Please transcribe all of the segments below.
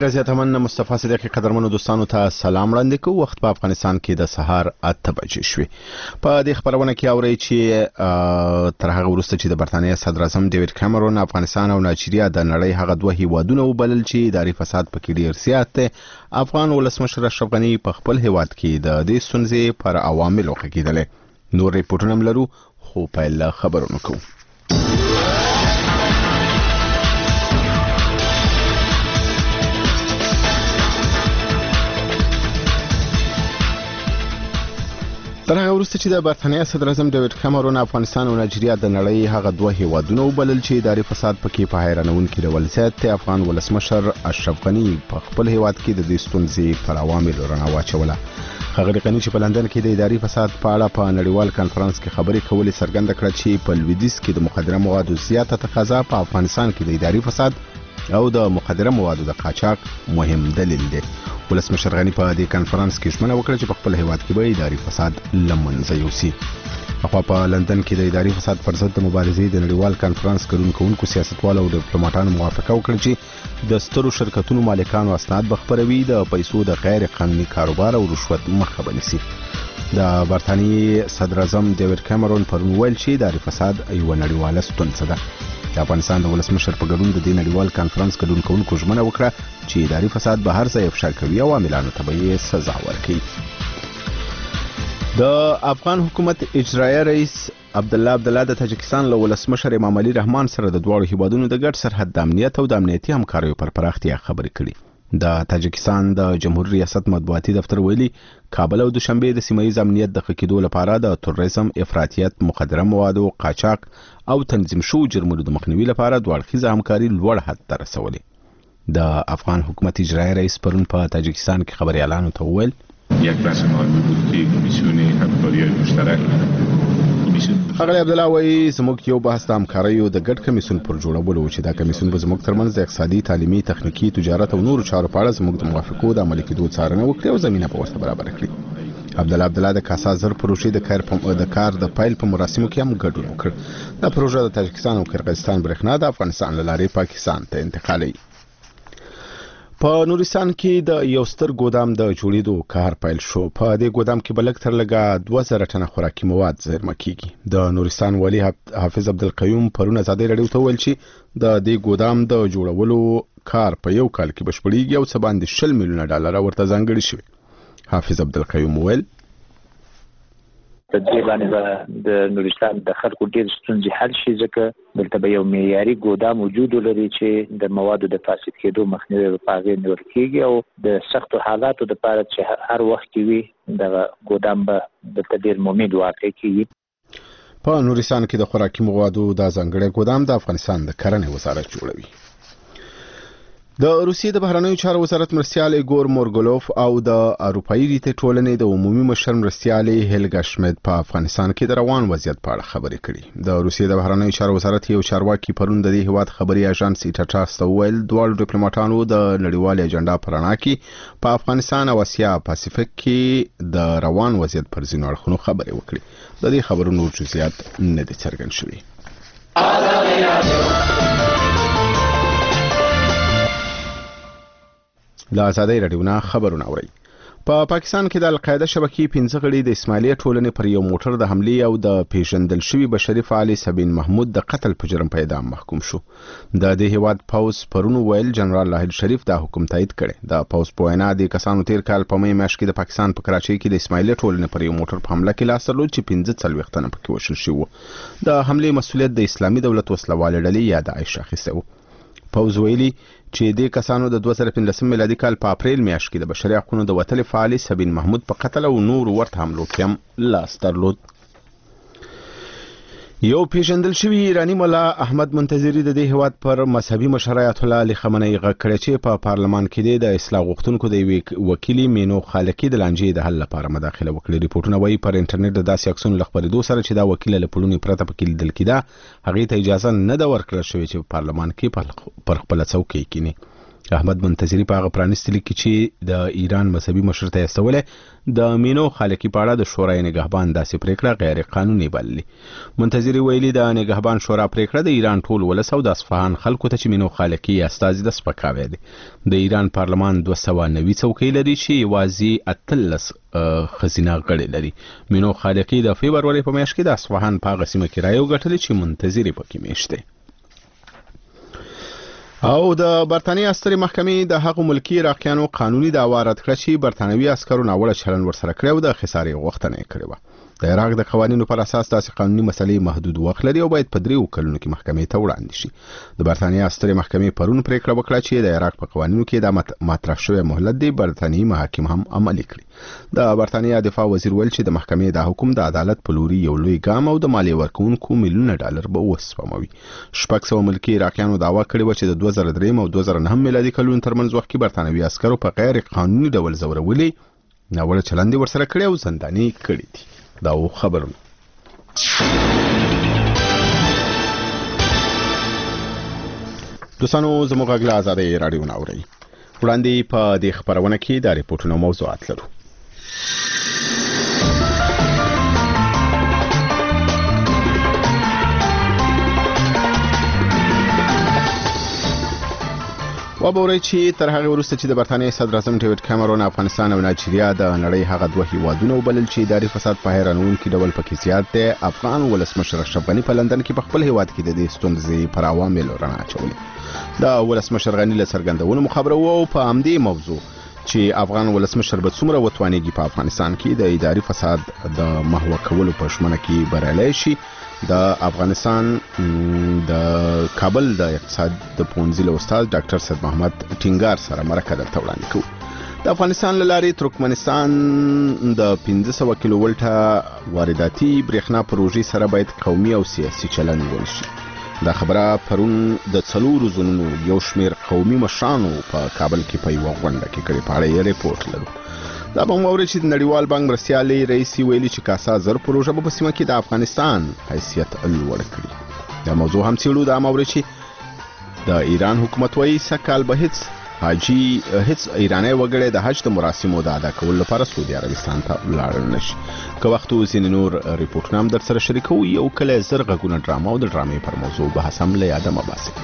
غزیات من مصطفی صدیقی قدرمنو دوستانو ته سلام وړاندې کوم. وخت په افغانستان کې د سهار 8 بجې شوې. په دې خبرونه کې اوري چې تر هغه وروسته چې د برتانیې صدر اعظم ډیوډ کیمرون افغانستان او نایجیریا د نړۍ هغه دوه هیوادونه وبلل چې اداري فساد پکې ډیر زیات دی، افغان ولسمشر اشرف غنی په خپل هیواد کې د دې ستونزې پر عواملو خکېدل. نور ریپورتونه لرو خو په خبرونو کوو. تر هغه وروسته چې د برتانیې صدر اعظم ډیوډ کیمرون افغانستان او نایجیریا د نړۍ هغه دوه هیوادونه وبلل چې اداري فساد پکې په حیرانونکي ډول زیات دی، افغان ولسمشر اشرف غنی په خپل هیواد کې د دې ستونزې پر عواملو رڼا واچوله. ښاغلي غنی چې په لندن کې د اداري فساد په اړه په نړیوال کانفرنس کې خبرې کولې څرګنده کړه چې په لویدیځ کې د مخدره موادو زیاته تقاضا په افغانستان کې د اداري فساد او د مخدره موادو د قاچاق مهم دلیل دی. ولسمشر غنی په دې کانفرنس کې ژمنه وکړه چې په خپل هیواد کې به اداري فساد لمنځه یوسي. خو په لندن کې د اداري فساد پر ضد د مبارزې د نړیوال کانفرنس ګډونکو سیاستوالو او ډیپلوماټانو موافقه وکړه چې د سترو شرکتونو مالکانو اسناد بخپروي، د پیسو د غیر قانوني کاروبار او رشوت مخه ونیسي. د برتانیې صدر اعظم ډیوډ کیمرون پرون ویل چې اداري فساد یو نړیواله ستونزه ده. د افغانستان د ولسمشر په ګډون د دې نړیوال کانفرنس ګډونکو ژمنه وکړه چې اداري فساد به هر ځای افشا کوي او عاملانو ته به سزا ورکړي. د افغان حکومت اجرایي رئیس عبدالله د تاجکستان له ولسمشر امام علي رحمان سره د دواړو هیوادونو د ګډ سرحد د امنیت او د امنیتي همکاریو پر پراختیا خبرې کړي. د تاجکستان د جمهوریت ریاست مطبوعاتي دفتر ویلي کابل او دوشنبه د سیمه ییز امنیت د خکېدو لپاره د تروریزم، افراطیت، مخدره موادو، قاچاق او تنظیم شوو جرمونو د مخنیوي لپاره دوه اړخیزه همکاري لوړ حد ته رسولې. د افغان حکومت اجرایي رئیس پرون په تاجکستان کې خبريالانو ته وویل یک بحث مهمی بود که کمیسیون همکاری مشترک ښاغلی عبدالله وایي زموږ یو بحث د همکاریو د ګډ کمیسیون پر جوړولو چې دا کمیسیون به زموږ ترمنځ د اقتصادي، تعلیمي، تخنیکي، تجارت او نورو چارو په اړه زموږ د موافقو د عملي کېدو څارنه وکړي او زمینه به ورته برابره کړي. عبدالله د کاسا زر پروژې د کار د پیل په مراسمو کې هم ګډون وکړ. دا پروژه د تاجکستان او قرغیزستان برېښنا د افغانستان له لارې پاکستان ته انتقالوي. په نورستان کې د یو ستر ګودام د جوړېدو کار پیل شو. په دې ګودام کې بلک تر لګا 2000 ټنه خوراکي مواد زیرمه کیږي. د نورستان والی حافظ عبدالقیوم پرون ازادي رادیو ته ویل چې د دې ګودام د جوړولو کار په یو کال کې بشپړیږي او څه باندې 10 میلیونه ډالر ورته ځانګړي شوی. حافظ عبدالقیوم ویل په دې باندې د نورستان د خلکو ډېر ستونزې حل شي، ځکه دلته به یو معیاري ګودام وجود ولري چې د موادو د فاسد کېدو مخنیوی په هغې نیول کېږي او د سختو حالاتو دپاره چې هر وخت کې وي دغه ګودام به دلته ډېر ممید واقع کېږي. په نورستان کې د خوراکي موادو د ځانګړي ګودام د افغانستان د کرنې وزارت جوړوي. د روسیې د بهرنیو چارو وزارت مرستیال ایګور مورګولوف او د اروپایي ریټ ټولنې د عمومي مشر مرستیالې هیلګا شمیت په افغانستان کې د روان وضعیت په اړه خبرې کړي. د روسیې د بهرنیو چارو وزارت یو چارواکي پرون د دې هیواد خبري اژانس ایټاټاس ته ویل دواړو ډیپلوماټانو د نړیوال اجنډا پر اړه کې په افغانستان او اسیا پاسفیک کې د روان وضعیت پر ځینو اړخونو خبرې وکړي. د دې خبرونو جزئیات نه دي څرګند شوي. لا ازادي رادیو نه خبرونه اوري. په پاکستان کې د القاعده شبکې 15 غړي د اسماعیلیه ټولنې پر یو موټر د حمله او د پیژندل شوی بشری فعال سبین محمود د قتل په جرم په اعدام محکوم شو. د دې هیواد پوز پرون ویل جنرال لاهل شریف دا حکم تایید کړي. د پوز په وینا د کسانو تیر کال په مې میاشت کې د پاکستان په کراچۍ کې د اسماعیلیه ټولنې پر یو موټر په حمله کې لاس درلود چې 15 تنه پکې وشل شو. د حمله مسؤلیت د اسلامي دولت وسلوال ډلې یا د عائشه اخیسته. پوز ویلي چې د کسانو د 2015 میلادي کال په اپریل میاشت کې د بشري حقوقو د وتل فعال سبین محمود په قتل او نور ورته حملو کې هم لاس درلود. یو پیژندل شوی ایرانی مولا احمد منتظری د دې هیواد پر مذهبي مشر آیت الله علي خامنه‌ای غږ کړی چې په پارلمان کې د اصلاح غوښتونکو د وکیل مینو خالقی د لانجې د حل لپاره مداخله وکړي. ریپورتونه وایي پر انټرنیټ د داسې عکسونو له خپرېدو سره چې دا وکیل له پړونې پرته پکې لیدل کېده هغې ته اجازه نه ده ورکړل شوې چې په پارلمان کې پر خپله څوکۍ کینی. احمد منتظری په هغه پرانیستي لیک کې چې د ایران مذهبي مشر ته استولې د مینو خالقی په اړه د شورای نگهبان داسې پریکړه غیر قانوني بللي. منتظری ویلي د نگهبان شورا پریکړه د ایران ټول ولس او د اصفهان خلکو ته چې مینو خالقی استازي د سپکاوی دي. د ایران پارلمان 290 څوکۍ لري چې یوازې 13 خزینه غړي لري. مینو خالقی د فبروري په میاشت کې د اصفهان په هغه سیمه کې رایه وګټلې چې منتظری پکې میشته. او د برتانیې عسکري محکمې د هغو ملکی عراقیانو قانوني دعوا رد کړه چې برتانوي عسکرو ناوړه چلند ورسره کړی او د خسارې غوښتنه یې کړې وه. د عراق د قوانینو پر اساس داسې قانوني مسلې محدود وخت لري او باید په 3 کلونو کې محکمې ته وړاندې شي. د برتانیې عسکري محکمې پرون پریکړه وکړه چې د عراق په قوانینو کې د مطرح شوی مهلت دی برتانیې محاکم هم عملي کړي. د برتانیې دفاع وزیر ویل چې د محکمې د حکم د عدالت په لوري یو لوی ګام او د مالیې ورکوونکو میلیونه ډالر به وسپموي. 600 ملکی عراقیانو دعوا کړې و چې د 2003 او 2009 میلادي کلونو ترمنځ وخت کې برتانوي عسکرو په غیر قانوني ډول ځورولي ناوړه چلند ورسره کړی او زنداني کړی دي. دا خبرونه دوستانو زموږ غږ له آزادۍ راډیو نه اورئ. وړاندې په دې خبرونه کې د ریپورتونو موضوعات لرو. وبورئ چې تر هغه وروسته چې د برتانیې صدر اعظم ډیوډ کامرون افغانستان او نایجیریا د نړۍ هغه دوه هیوادونه وبلل چې اداري فساد په حیرانوونکي ډول پکې زیات دی، افغان ولسمشر اشرف غني په لندن کې په خپل هیواد کې د دې ستونزې پر عواملو رڼا اچولې. د ولسمشر غني له څرګندونو مخابره وو په همدې موضوع چې افغان ولسمشر به څومره وتوانېږي په افغانستان کې د اداري فساد د محو کولو په شمنه کې بریالی شي. د افغانستان د کابل د اقتصاد د پونځي له استاد ډاکټر سید محمد ټینګار سره مرکه درته وړاندې کوو. د افغانستان له لارې ترکمنستان د 1500 کیلو ولټه وارداتي برېښنا پروژې سره باید قومي او سیاسي چلند ونشي. دا خبره پرون د 4 زونونو یو شمیر قومي مشرانو په کابل کې په یوه غونډه کې کړې. په اړه یې ریپورت لرو. دا به موري چې د نړیوال بانک مرستیالي رئیس ویلي چې کاسا زر پروژه په سیمه کې د افغانستان حیثیت لوړ کړي. دا موضوع هم څېړو. دا موري چې د ایران حکومت وايي سکهال به هیڅ ایرانی وګړی د حج د مراسمو د ادا کولو لپاره سعودي عربستان ته لاړ نشي. که وخت ځینې نور ریپورټونه هم در سره شریکوو. یو کله زر غږونه ډرامه او د ډرامې پر موضوع بحث هم له یاده مه باسئ.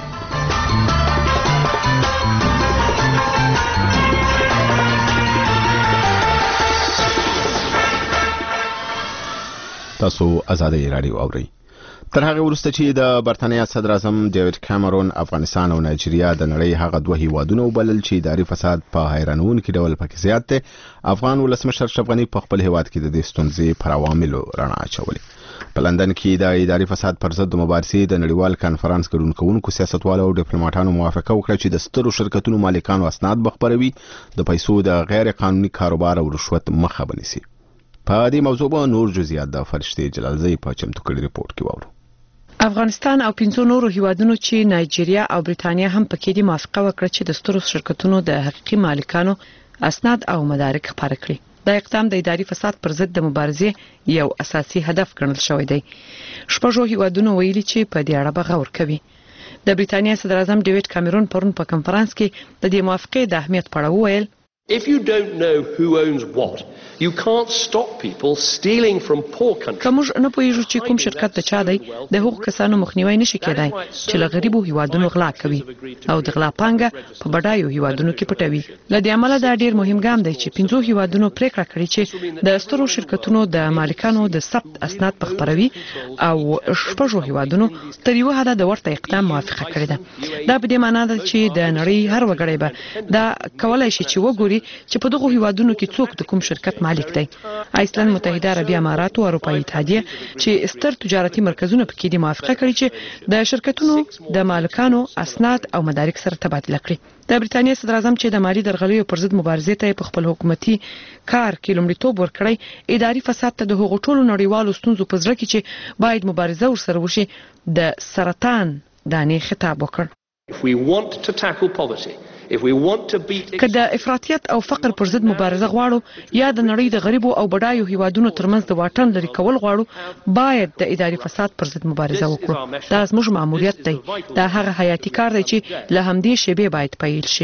تاسو آزادۍ راډیو اورئ. تر هغه وروسته چې د برتانیې صدر اعظم ډیوډ کامرون افغانستان او نایجیریا د نړۍ هغه دوه هیوادونه وبلل چې اداري فساد په حیرانوونکي ډول پکې زیات دی، افغان ولسمشر اشرف غني په خپل هیواد کې د دې ستونزې پر عواملو رڼا اچولې. په لندن کې د اداري فساد پر ضد د مبارزې د نړیوال کانفرنس ګډون کوونکو سیاستوالو او ډیپلوماټانو موافقه وکړه چې د سترو شرکتونو مالکانو اسناد بخپروي، د پیسو د غیر قانوني کاروبار او رشوت مخه ونیسي. په دې موضوع به نور جزئیات د فرشتي جلالزی په چمتو کړي ریپورت کې واورو. افغانستان او 5 نورو هیوادونو چې نایجیریا او بریټانیا هم پکې دي موافقه وکړه چې د سترو شرکتونو د حقيقي مالکانو اسناد او مدارک خپاره کړي. دا اقدام د اداري فساد پر ضد د مبارزې یو اساسي هدف ګڼل شوی دی. شپږ هیوادونو ویلي چې په دې اړه به غور کوي. د بریټانیا صدر اعظم ډیوډ کامرون پرون په کنفرانس کې د دې موافقې د اهمیت په اړه وویل. If you don't know who owns what, you can't stop people stealing from poor countries. کومج نه پوهیږي چې کوم شرکت ته چا دی د حقوق کسانو مخنیوي نشي کېدای چې له غریبو هیوادونو غلا کوي او د غلا پانګه په بډایو هیوادونو کې پټوي. له دې عمله دا ډیر مهم ګام دی چې 5 هیوادونو پریکړه کړې چې د سترو شرکتونو د مالکانو د ثبت اسناد بخپروي او 6 هیوادونو تر یو حد د ورته اقدام موافقه کړې ده. دا په دې معنی ده چې د نړۍ هر وګړی به دا کولای شي چې وګوري چې په دغه هیوادونو کې څوک د کوم شرکت مالک دی. ایسلند، متحده عربي امارات او اروپאי اتحادیه چې ستر تجارتي مرکزونه پکې دي موافقه کړې چې د شرکتونو د مالکانو اسناد او مدارک سره تبادله کړي. د بریټانیا صدر اعظم چې د مالی درغلیو پر ضد مبارزې ته په خپل حکومتي کار کې لومړیتوب ورکړی، اداري فساد ته د هغو ټولو نړیوالو ستونزو په زړه کې چې باید مبارزه ورسره وشي د سرطان دانې خطاب وکړ. If we want to tackle poverty, if we want to beat که د افراطیت او فقر پر ضد مبارزه غواړو یا د نړۍ د غریبو او بډایو هیوادونو ترمنځ د واټن لري کول غواړو، باید د اداري فساد پر ضد مبارزه وکړو. دا زموږ ماموریت دی. دا هغه حیاتي کار دی چې له همدې شیبې باید پیل شي.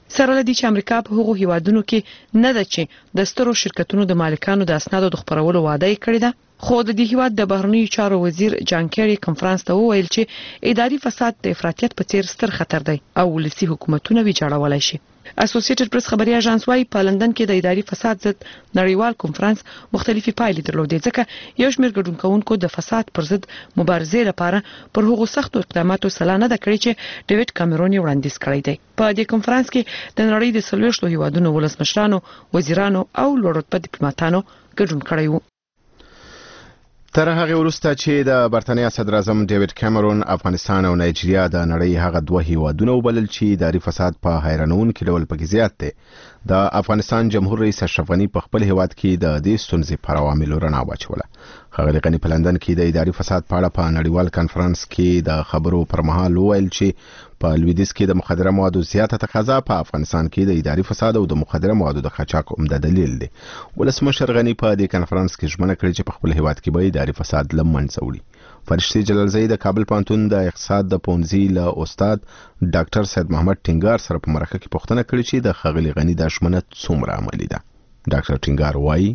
سره لدی چې امریکا په هغو هیوادونو کې نه ده چې د سترو شرکتونو د مالکانو د اسنادو د خپرولو وعده یې کړې ده، خو د دې هیواد د بهرنیو چارو وزیر جان کیری کنفرانس ته وویل چې اداري فساد د افراطیت په څیر ستر خطر دی او ولسی حکومتونه ویجاړولای شي. اسوسییټډ پریس خبري اژانس وايي په لندن کې د اداري فساد ضد نړیوال کنفرانس مختلفي پایلې درلودې، ځکه یو شمېر ګډونکونکو د فساد پر ضد مبارزې لپاره پر هغو سختو اقداماتو سلا نه ده کړې چې ډیوډ کامرون یې وړاندیز کړی دی. په دې کنفرانس کې د نړۍ د 40 هیوادونو ولسمشرانو، وزیرانو او لوړ رتبه ډیپلوماټانو ګډون کړی و. تر هغه وروسته چې د برتانیا صدر اعظم ډیوډ کامرون افغانستان او نایجیریا د نړۍ هغه دوه هیوادونه وبلل چې اداري فساد په حیرانونکي ډول پکې زیات دی، د افغانستان جمهور رئیس اشرف غنی په خپل هیواد کې د دې ستونزې پر عواملو رڼا واچوله. ښاغلي غنی په لندن کې د اداري فساد په اړه په نړیوال کنفرانس کې د خبرو پر مهال وویل چې په لویدیځ کې د مخدره موادو زیاته تقاضا په افغانستان کې د اداري فساد او د مخدره موادو د قاچاق عمده دلیل دی. ولسمشر غنی په دې کنفرانس کې ژمنه کړې چې په خپل هیواد کې به اداري فساد له منځه وړي. فرشتي جلالزئی د کابل پوهنتون د اقتصاد د پونځي له استاد ډاکټر سید محمد ټینګار سره په مرکه کې پوښتنه کړې چې د ښاغلي غنی د ژمنه څومره عملي ده. ډاکټر ټینګار وایي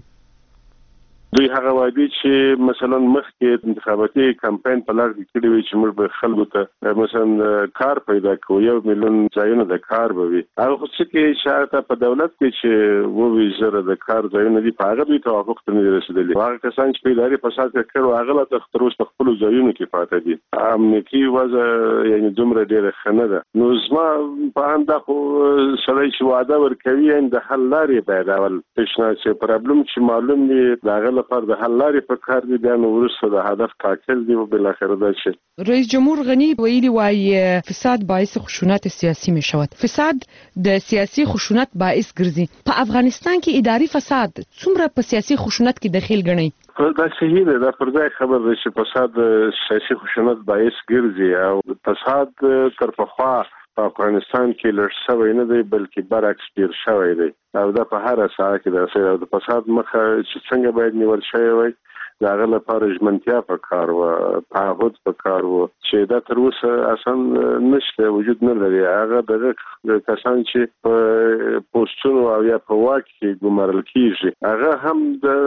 دوی هغه وایي چې مثلا مخکې انتخاباتي کمپاین په لار کې کړی وي چې موږ به خلکو ته مثلا کار پیدا کوو، 1 میلیون ځایونه د کار به وي. هغه څه کې شاته په دولت کې چې ووي زره د کار ځایونه دي په هغه دوی توافق ته نه رسیدلی. هغه کسان چې په اداري فساد کې کړو هغه لا تختروس په خپل ځایونو کې پاتې دي. امنیتي وضع یعنی دومره ډیره خنه ده. نو زما په هنده خو سړی چې وعده ورکوي د حل لارې پیداول پښنه چې پرابلم چې معلوم دی داغه پر د حل لارې په کار دي، بیا نو ورسره د هدف ټاکل دي او بل اخر دا چې رئیس جمهور غنی ویلي وایي فساد باعث خشونت سیاسی می شود. فساد د سیاسی خشونت باعث ګرځي. په افغانستان کې اداري فساد څومره په سیاسی خشونت کې دخیل ګڼي؟ دا صحیح ده، دا پر ځای خبر ده چې فساد سیاسي خشونت باعث ګرځي او فساد تر پخوا په افغانستان کې لږ شوی نه دی بلکې برعکس ډیر شوی دی او دا په هر ساحه کې د فساد مخه چې څنګه باید نیول شوی وي دا هغه لپاره ژمنتیا په کار و، تعهد په کار و چې دا تر اوسه اسان نشته، وجود نه لري. هغه دغه کسان چې په پوسټونو او یا په واک کې ګمارل کیږي هغه هم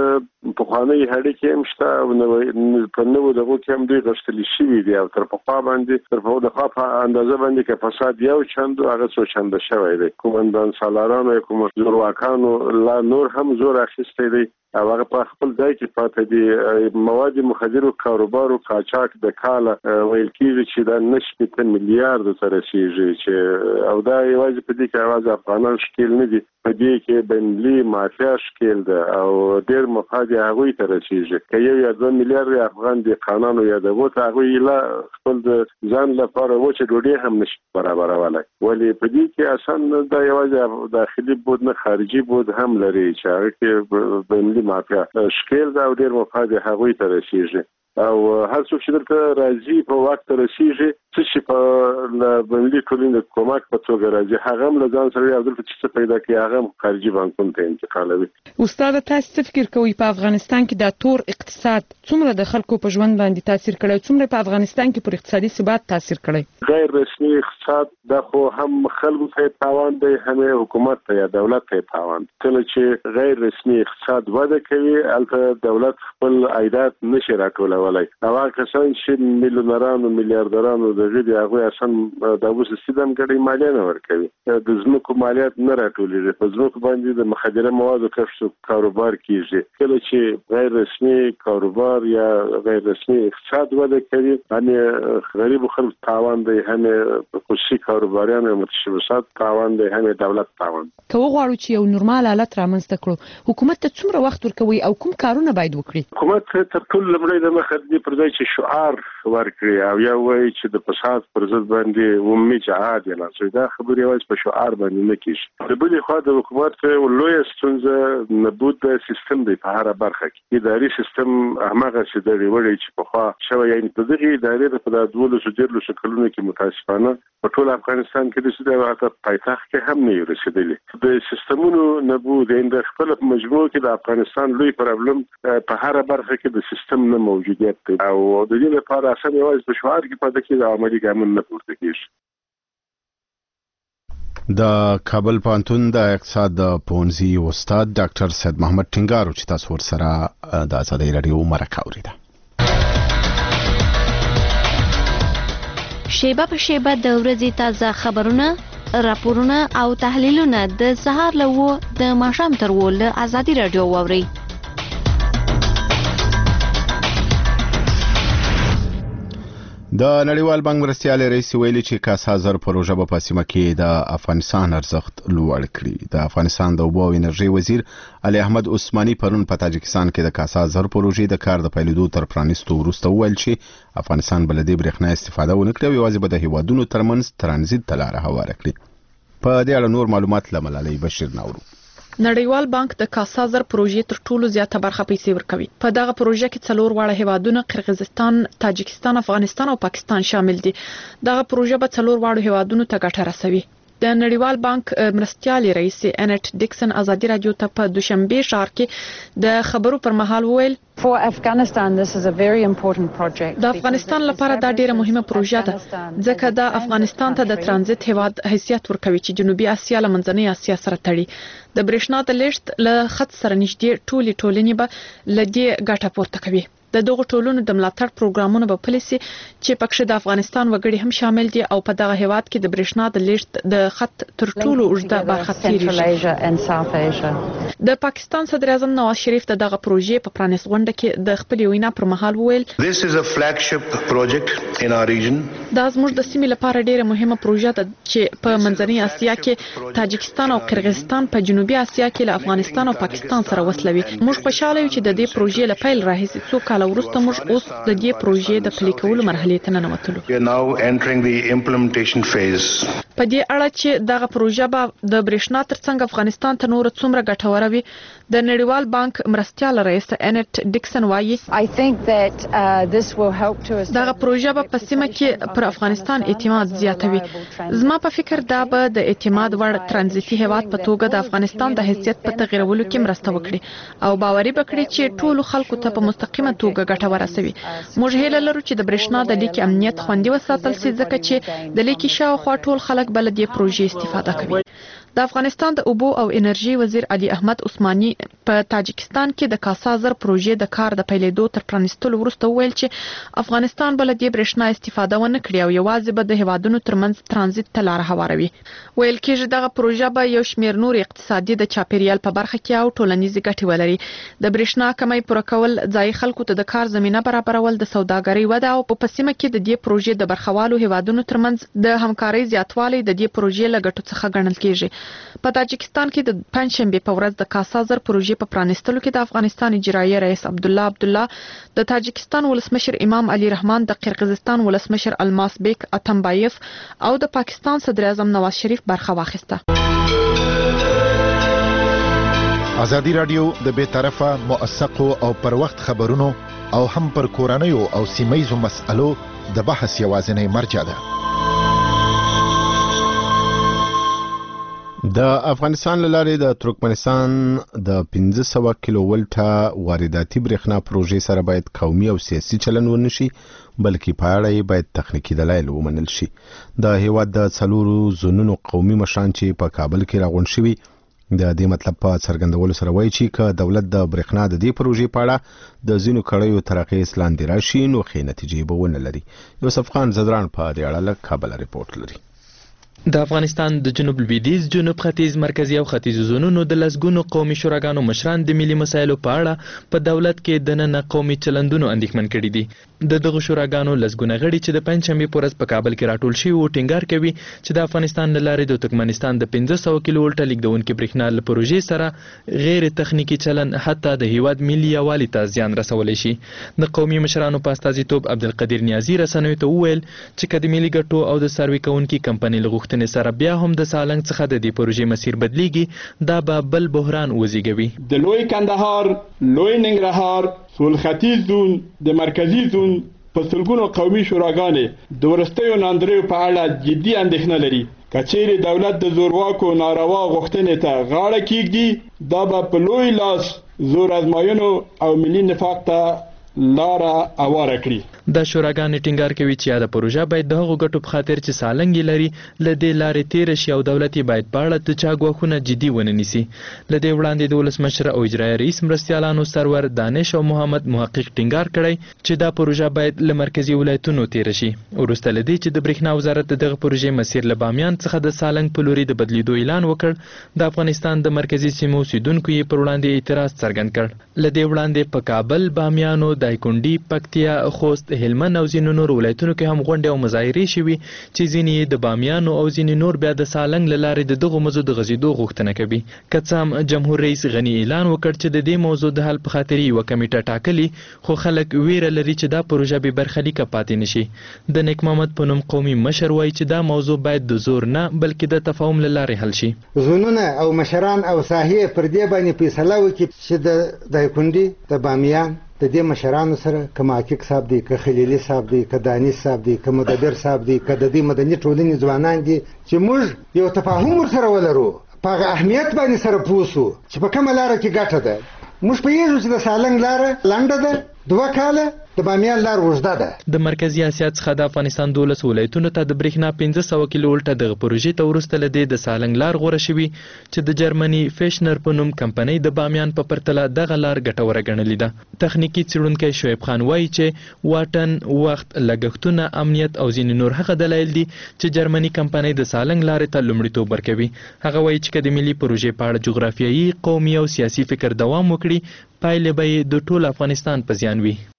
د پخوانی هډې کې هم شته او په نوو دغه کې هم دوی غشتلی شوي دي او تر پخوا باندې تر په دغه په اندازه باندې کې فساد یو چند هغه څو چند شوی دی. کومندان سالارانو کوم زورواکانو لا نور هم زور اخیستی دی او هغه په خپل ځای کې پاتې دي. مواد مخدرو کاروبارو قاچاق د کاله ویل کیږي چې دا نشته میلیارډ ته رسیږي چې او دا یوازې په دې کې اواز افغانان شکل نه دي، په دې کې بنلی مافیا شکل ده او ډېر مفاد هغه ته رسیږي. که یو یا 2 میلیارډ افغان د قانون یا د وته هغه لا خپل ځان لپاره و چې ډوډۍ هم نشي برابرولای. ولی په دې کې اسان دا یوازې داخلي بود نه خارجي بود هم لري چې هغه کې بنلی مافیا شکل ده او ډېر مفاد هغوی ته رسیږي او هر څوک چې دلته راځي په وخت رسیږي چې په بنلي ټولنې د کومک په توګه راځي هغه هم له ځان سره یو دلته چې پیدا کوي هغه خارجي بانکونو ته انتقالوي. استاد تاسو څه فکر کوئ په افغانستان کې د تور اقتصاد څومره د خلکو په ژوند باندې تاثیر کړی، څومره په افغانستان کې پر اقتصادي ثبات تاثیر کړی؟ غیر رسمي اقتصاد دا خو هم خلکو ته تاوان دی هم حکومت ته یا دولت ته تاوان. کله چې غیر رسمي اقتصاد وده کوي البته دولت خپل عایدات نشي راټولولای. هغه کسان چې میلیونرانو میلیارډرانو د غړي هغه اسان د اوس سیستم کې مالیه نه ورکوي، د زمکو مالیات نه راټولېږي، په زمکو باندې د مخدره موادو کښت کاروبار کیږي. کله چې غیر رسمي کاروبار یا غیر رسمي اقتصاد وده کوي باندې غریب خلک تاوان دی، هم خصوصي کاروباریان او متشبثات تاوان دی، هم دولت تاوان. که وغواړو چې یو نورمال حالت رامنځته کړو حکومت ته څومره وخت ورکوي او کوم کارونه باید وکړي؟ حکومت تر ټولو لومړی د مخه دې پر ځای چې شعار ورکړي او یا وایي چې د فساد پر ضد باندې عمومي جهاد اعلان شي. دا خبرې یوازې په شعار باندې نه کېږي. د بلې خوا د حکومت لویه ستونزه نبود د سیستم دی په هره برخه کې. اداري سیستم هماغسې دغې وړی چې پخوا شوی، یعنې په دغې ادارې په 12 کلونو کې متاسفانه په ټول افغانستان کې رسېدلی او حتی پایتخت کې هم نه رسېدلی. د سیستمونو نبود د خپل مجموع کې د افغانستان لوی پرابلم په هره برخه کې د سیستم نه موجودیت دی او د دې لپاره اسانه یوازې په شعار کې پاتې کېږي او عملي ګامونه نه پورته کېږي. د کابل پوهنتون د اقتصاد د پونزي استاد ډاکټر سید محمد ټینګارو چې تاسو ورسره د ازادي رادیو مرکه اوریده. شیبه په شیبه د ورځې تازه خبرونه، راپورونه او تحلیلونه د سهار له 9 د ماښام تر 10 له ازادي رادیو واورئ. د نړیوال بانک مرستیال رئیس ویلي چې کاسا زر پروژه په سیمه کې د افغانستان ارزښت لوړ کړي. د افغانستان د اوبو او انرژي وزیر علي احمد عثماني پرون په تاجکستان کې د کاسا زر پروژې د کار د پیلېدو تر پرانیستو وروسته وویل چې افغانستان بلدي برېښنا استفاده ونه کړي او یوازې به د هیوادونو ترمنځ ترانزیت ته لاره هواره کړي. په دې اړه نور معلومات له ملالۍ بشیر ناورو. نړیوال بانک د کاسا زر پروژې تر ټولو زیاته برخه پیسې ورکوي. په دغه پروژه کې 4 واړه هیوادونه قرغیزستان، تاجکستان، افغانستان او پاکستان شامل دي. دغه پروژه به 4 واړو هیوادونو ته ګټه رسوي. د نړیوال بانک مرستیال رئیس انټ ډیکسن ازادي رادیو ته په دوشنبه ښار کې د خبرو پر مهال ویل For Afghanistan, this is a very important project. د افغانستان لپاره دا ډیره مهمه پروژه ده ځکه دا افغانستان ته د ترانزیت هیواد حیثیت ورکوي چې جنوبي اسیا له منځنۍ اسیا سره تړي. د برېښنا د لیږد له خط سره نږدې ټولنې به لدې ګټه پورته کوي. د دغه ټولونو د ملاتړ پروګرامونه به پالیسي چې پکښ د افغانستان وګړي هم شامل دي او په دغه هیواد کې د برېښنا د لیږد د خط تر ټولو اوږده برخه تیریږي. د پاکستان صدر اعظم نواز شریف دغه پروژې په پرانیست غونډه کې د خپل وینا پر مهال وویل This is a flagship project in our region. دا زموږ د سیمې لپاره ډیره مهمه پروژه ده چې په منځنۍ اسیا کې تاجکستان او قرغیزستان په جنوبي اسیا کې له افغانستان او پاکستان سره وصلوي. موږ خوشاله یو چې د دې پروژې له پیل راهیسې څو کال وروسته موږ اوس د دې پروژې د پلي کولو مرحلې ته ننوتلو. We are now entering the implementation phase. په دې اړه چې دغه پروژه به د برېښنا ترڅنګ افغانستان ته نور څومره ګټوره وي، د نړیوال بانک مرستیال رئیس انټ ډیکسن وایي I think that this will help to دغه پروژه به په سیمه کې پر افغانستان اعتماد زیاتوي. زما په فکر دا به د اعتماد وړ ترانزیتي هیواد په توګه د افغانستان د حیثیت په تغیرولو کې مرسته وکړي او باوري وکړي چې ټولو خلکو ته په مستقیمه توګه ګټه ورسوي. موږ هیله لرو چې د برېښنا د لیک امنیت خوندي وساتل شي ځکه چې د لیک شاوخوا ټول خلک بل د پروژې استفاده کوي. د افغانستان د اوبو او انرژي وزیر علي احمد عثماني په تاجکستان کې د کاسا زر پروژې د کار د پیلېدو تر پرانیستلو وروسته ویل چې افغانستان بل د برېښنا استفاده ونه کړي او یوازې به د هیوادونو ترمنځ ترانزیت ته لار هواروي. ویل کېږي دغه پروژه به یو شمېر نور اقتصادي د چاپیریال په برخه کې او ټولنیزې ګټې ولري. د برېښنا کمی پوره کول، ځایي خلکو ته د کار زمینه برابرول، د سوداګرۍ وده او په سیمه کې د دې پروژې د برخوالو هیوادونو ترمنځ د همکارۍ زیاتوالی د دې پروژې له ګټو څخه ګڼل کېږي. په تاجکستان کې د پنځشنبه په ورځ د کاسا زر پروژې په پرانیستلو کې د افغانستان اجرایي رئیس عبدالله د تاجکستان ولسمشر امام علي رحمان، د قرغیزستان ولسمشر الماس بیک اتمبایف او د پاکستان صدر اعظم نواز شریف برخه واخیسته. ازادي رادیو د بیطرفه، موثقو او پر وخت خبرونو او هم پر کورنیو او سیمایي مسألو د بحث یوازینی مرجع ده. د افغانستان لارې د ترکمنستان د 1500 کیلو ولټه وارداتي برېښنا پروژې سره باید قومي او سیاسي چلن ونشي بلکې په اړه باید تخنیکی دلایل ومنل شي. د هیواد د 4 زونونو قومي مشران چې په کابل کې راغونډ شوي د دې مطلب په څرګندولو سره وایي چې که دولت د برېښنا د دې پروژې په اړه د ځینو کړیو تر اغېز لاندې راشي نو ښې نتیجې به ونه لري. یوسف خان زدران په دې اړه له کابل رپورټ لري. د افغانستان د جنوب لویدیځ، جنوب ختیځ، مرکزی او ختیځ زونونو د لسګونو قومي شوراګانو مشران د ملي مسایلو په اړه په دولت کې د نن قومي چلندونو اندېښمن کړي دي. د دغه شوراګانو لسګونه غړي چې د پنځشنبه په ورځ په کابل کې راټول شوي وو ټینګار کوي چې د افغانستان له لارې د ترکمنستان د 1500 کیلو ولټه لیږدونکي برېښنا له پروژې سره غیر تخنیکی چلن حتی د هیواد ملي یووالي ته زیان رسولی شي. د قومي مشرانو په استازیتوب عبدالقدیر نیازي رسنیو ته وویل چې که د ملي ګټو او د سروې کوونکي کمپنۍ له غوښتنې سره بیا هم د سالنګ څخه د دې پروژې مسیر بدلیږي دا به بل بحران وزېږوي. د لوی کندهار، لوی ننګرهار، سول ختیځ زون، د مرکزی زون په سلګونو قومي شوراګانې د ورستیو ناندریو په اړه جدي اندېښنه لري. که چیرې دولت د زورواکو ناروا غوښتنې ته غاړه کیږدي دا به په لوی لاس زور ازمایښتونو او ملي نفاق ته لاره اواره کړي. د شوراګانې ټینګار کوي چې دا پروژه باید د هغو ګټو په خاطر چې سالنګ لري له دې لارې تیر شي او دولت باید په اړه د چا ګواښونه جدي ونه نیسي. له دې وړاندې د ولسمشر او اجرایي رئیس مرستیالانو سرور دانش او محمد محقق ټینګار کړی چې دا پروژه باید له مرکزی ولایتونو تیر شي. وروسته له دې چې د برېښنا وزارت دغه پروژې مسیر له بامیان څخه د سالنګ په لوري د بدلیدو اعلان وکړ، د افغانستان د مرکزی سیمو اوسیدونکو یې پر وړاندې اعتراض څرګند کړ. له دې وړاندې په کابل، بامیانو، دایکنډي، پکتیا، خوست، هلمند او ځینو نور ولایتونو کې هم غونډې او مظاهرې شوي چې ځینې د بامیانو او ځینې نور بیا د سالنګ له لارې د دغو مزو د غځېدو غوښتنه کوي. که څه هم جمهور رئیس غني اعلان وکړ چې د دې موضوع د حل په خاطر یوه کمیټه ټاکلي، خو خلک ویره لري چې دا پروژه بې برخلیکه پاتې نشي. د نیک محمد په نوم قومي مشر وایي چې دا موضوع باید د زور نه بلکې د تفاهم له لارې حل شي. زونونه او مشران او ساحې پر دې باندې فیصله وکړي چې د دایکنډي، د بامیان د دې مشرانو سره که محقق صاحب دی، که خلیلي صاحب دی، که دانش صاحب دی، که مدبر صاحب دی، که د دې مدني ټولنې ځوانان دي، چې موږ یو تفاهم ورسره ولرو، په هغه اهمیت باندې سره پوه سو چې په کومه لاره کې ګټه ده. موږ پوهېږو چې د سالنګ لاره لنډه ده، 2 کاله، د بامیان لار اوږده ده. د مرکزي اسیا څخه د افغانستان 12 ولایتونو ته د برېښنا 1500 کیلو ولټه دغه پروژې ته وروسته له دې د سالنګ لار غوره شوي چې د جرمني فیشنر په نوم کمپنۍ د بامیان په پرتله دغه لار ګټوره ګڼلې ده. تخنیکی څېړونکی شعیب خان وایي چې واټن، وخت، لګښتونه، امنیت او ځینې نور هغه دلایل دي چې جرمني کمپنۍ د سالنګ لارې ته لومړیتوب ورکوي. هغه وایي چې که د ملي پروژې په اړه جغرافیایي، قومي او سیاسي فکر دوام وکړي، پایلې به یې د ټول افغانستان په زیان وي.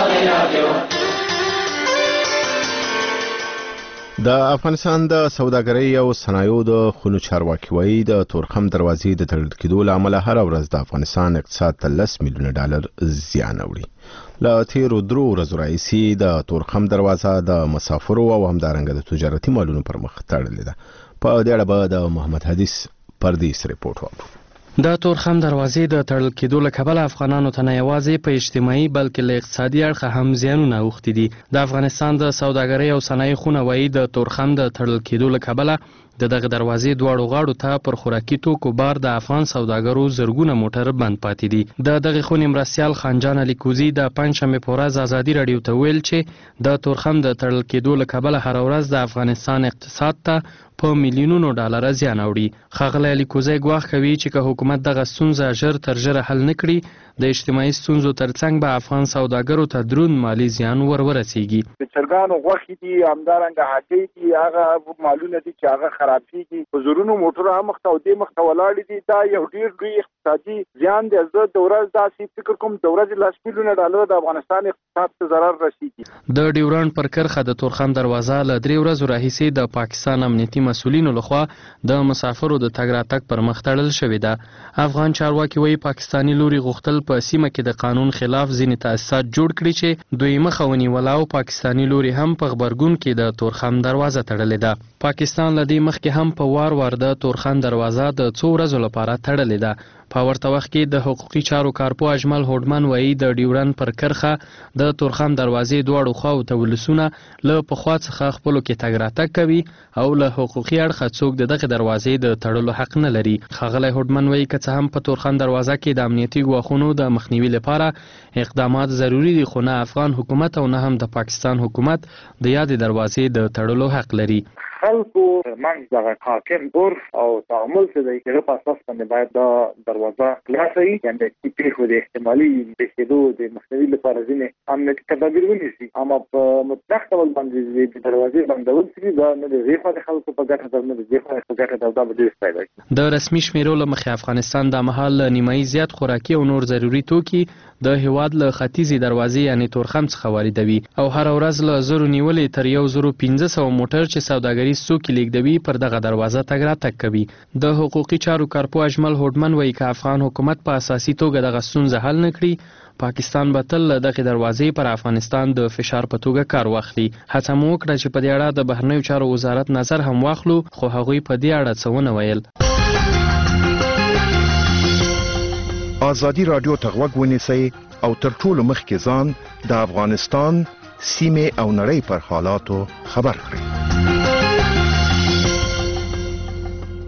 د افغانستان د سوداګرۍ او صنایعو د خونو چارواکي وایي د تورخم دروازې د تړل کېدو له امله هره ورځ د افغانستان اقتصاد ته 10 میلیونه ډالر زیان اوړي. له تیرو 3 ورځو راهیسې د تورخم دروازه د مسافرو او همدارنګه د تجارتي مالونو پر مخ تړلې ده. په دې اړه به د محمد حدیث پردیس ریپورت واورو. د تورخم دروازې د تړل کېدو له کبله افغانانو ته نه یوازې په اجتماعي بلکې له اقتصادي اړخه هم زیانونه اوښتي دي. د افغانستان د سوداګرۍ او صنایع خونه وایي د تورخم د تړل کېدو له کبله د دغه دروازې دواړو غاړو ته پر خوراکي توکو بار د افغان سوداګرو زرګونه موټر بند پاتې دي. د دغه خونې مرستیال خانجان علي کوزي د پنجشنبې په ورځ ازادي راډیو ته ویل چې د تورخم د تړل کېدو له کبله هره ورځ د افغانستان اقتصاد ته په میلیونونو ډالر زیان اوړي. ښاغلی علي کوزی ګواښ کوي چې که حکومت دغه ستونزه ژر تر ژره حل نه کړي، د اجتماعي ستونزو ترڅنګ به افغان سوداګرو ته دروند مالی زیان ورسیږي. د چرګانو غوښې دي، همدارنګه هګۍ دي، هغه مالونه دي چې هغه خرابېږي، په زرونو موټر هم مخته او دې مخته ولاړې دي. دا یو ډېر لوی اقتصادي زیان دی. زه د ورځ داسې فکر کوم د ورځې 10 میلیونه ډالر د افغانستان اقتصاد ته ضرر رسیږي. د ډیورنډ پر کرښه د تورخم دروازه له 3 ورځو راهیسې د پاکستان امنیتي مسؤلینو لخوا د مسافرو د تګ راتګ پر مخ تړل شوې ده. افغان چارواکي وایي پاکستاني لوري غوښتل په سیمه کې د قانون خلاف ځینې تاسیسات جوړ کړي چې دوی مخه ونیوله او پاکستاني لوري هم په غبرګون کې د تورخم دروازه تړلې ده. پاکستان له دې مخکې هم په وار د تورخم دروازه د 2 ورځو لپاره تړلې ده. په ورته وخت کې د حقوقي چارو کارپو اجمل هوډمن وایي د ډیورنډ پر کرښه د تورخم دروازې دواړو خواو ته ولسونه له پخوا څخه خپلو کې تګ راتګ کوي او له حقوقي اړخه څوک د دغه دروازې د تړلو حق نه لري. ښاغلی هوډمن وایي که څه هم په تورخم دروازه کې د امنیتي ګواښونو د مخنیوي لپاره اقدامات ضروري دي، خو نه افغان حکومت او نه هم د پاکستان حکومت د یادې دروازې د تړلو حق لري. خلکو ترمنځ دغه حاکم عرف او تعامل څه دی چې په اساس باندې باید دا دروازه خلاصه وي، یعنې د پیښو د احتمالي د کېدو د مخنیوي لپاره ځینې امنیتي تدابیر ونیسي. اما په مطلق ډول باندې د دروازې بندول چې دا نه د دې خوا د خلکو په ګټه ده، نه د دې خوا په ګټه ده، دا به ډېر فایده کوي. د رسمي شمیرو له مخې افغانستان د مهال نیمایي زیات خوراکي او نور ضروري توکي د هیواد له ختیځې دروازې یعنې تورخم څخه واردوي او هر ورځ له 1000 نیولې تر 1500 موټر چې سوداګري څوکې لیږدوي پر دغه دروازه تګ راتګ کوي. د حقوقي چارو کارپو اجمل هوډمن وایي که افغان حکومت په اساسي توګه دغه ستونزه حل نه کړي، پاکستان به تل له دغې دروازې پر افغانستان د فشار په توګه کار واخلي. هڅه مو وکړه چې په دې اړه د بهرنیو چارو وزارت نظر هم واخلو، خو هغوی په دې اړه څه ونه ویل. ازادي راډیو ته غوږ ونیسئ او تر ټولو مخکې ځان د افغانستان سیمې او نړۍ پر حالاتو خبر کړئ.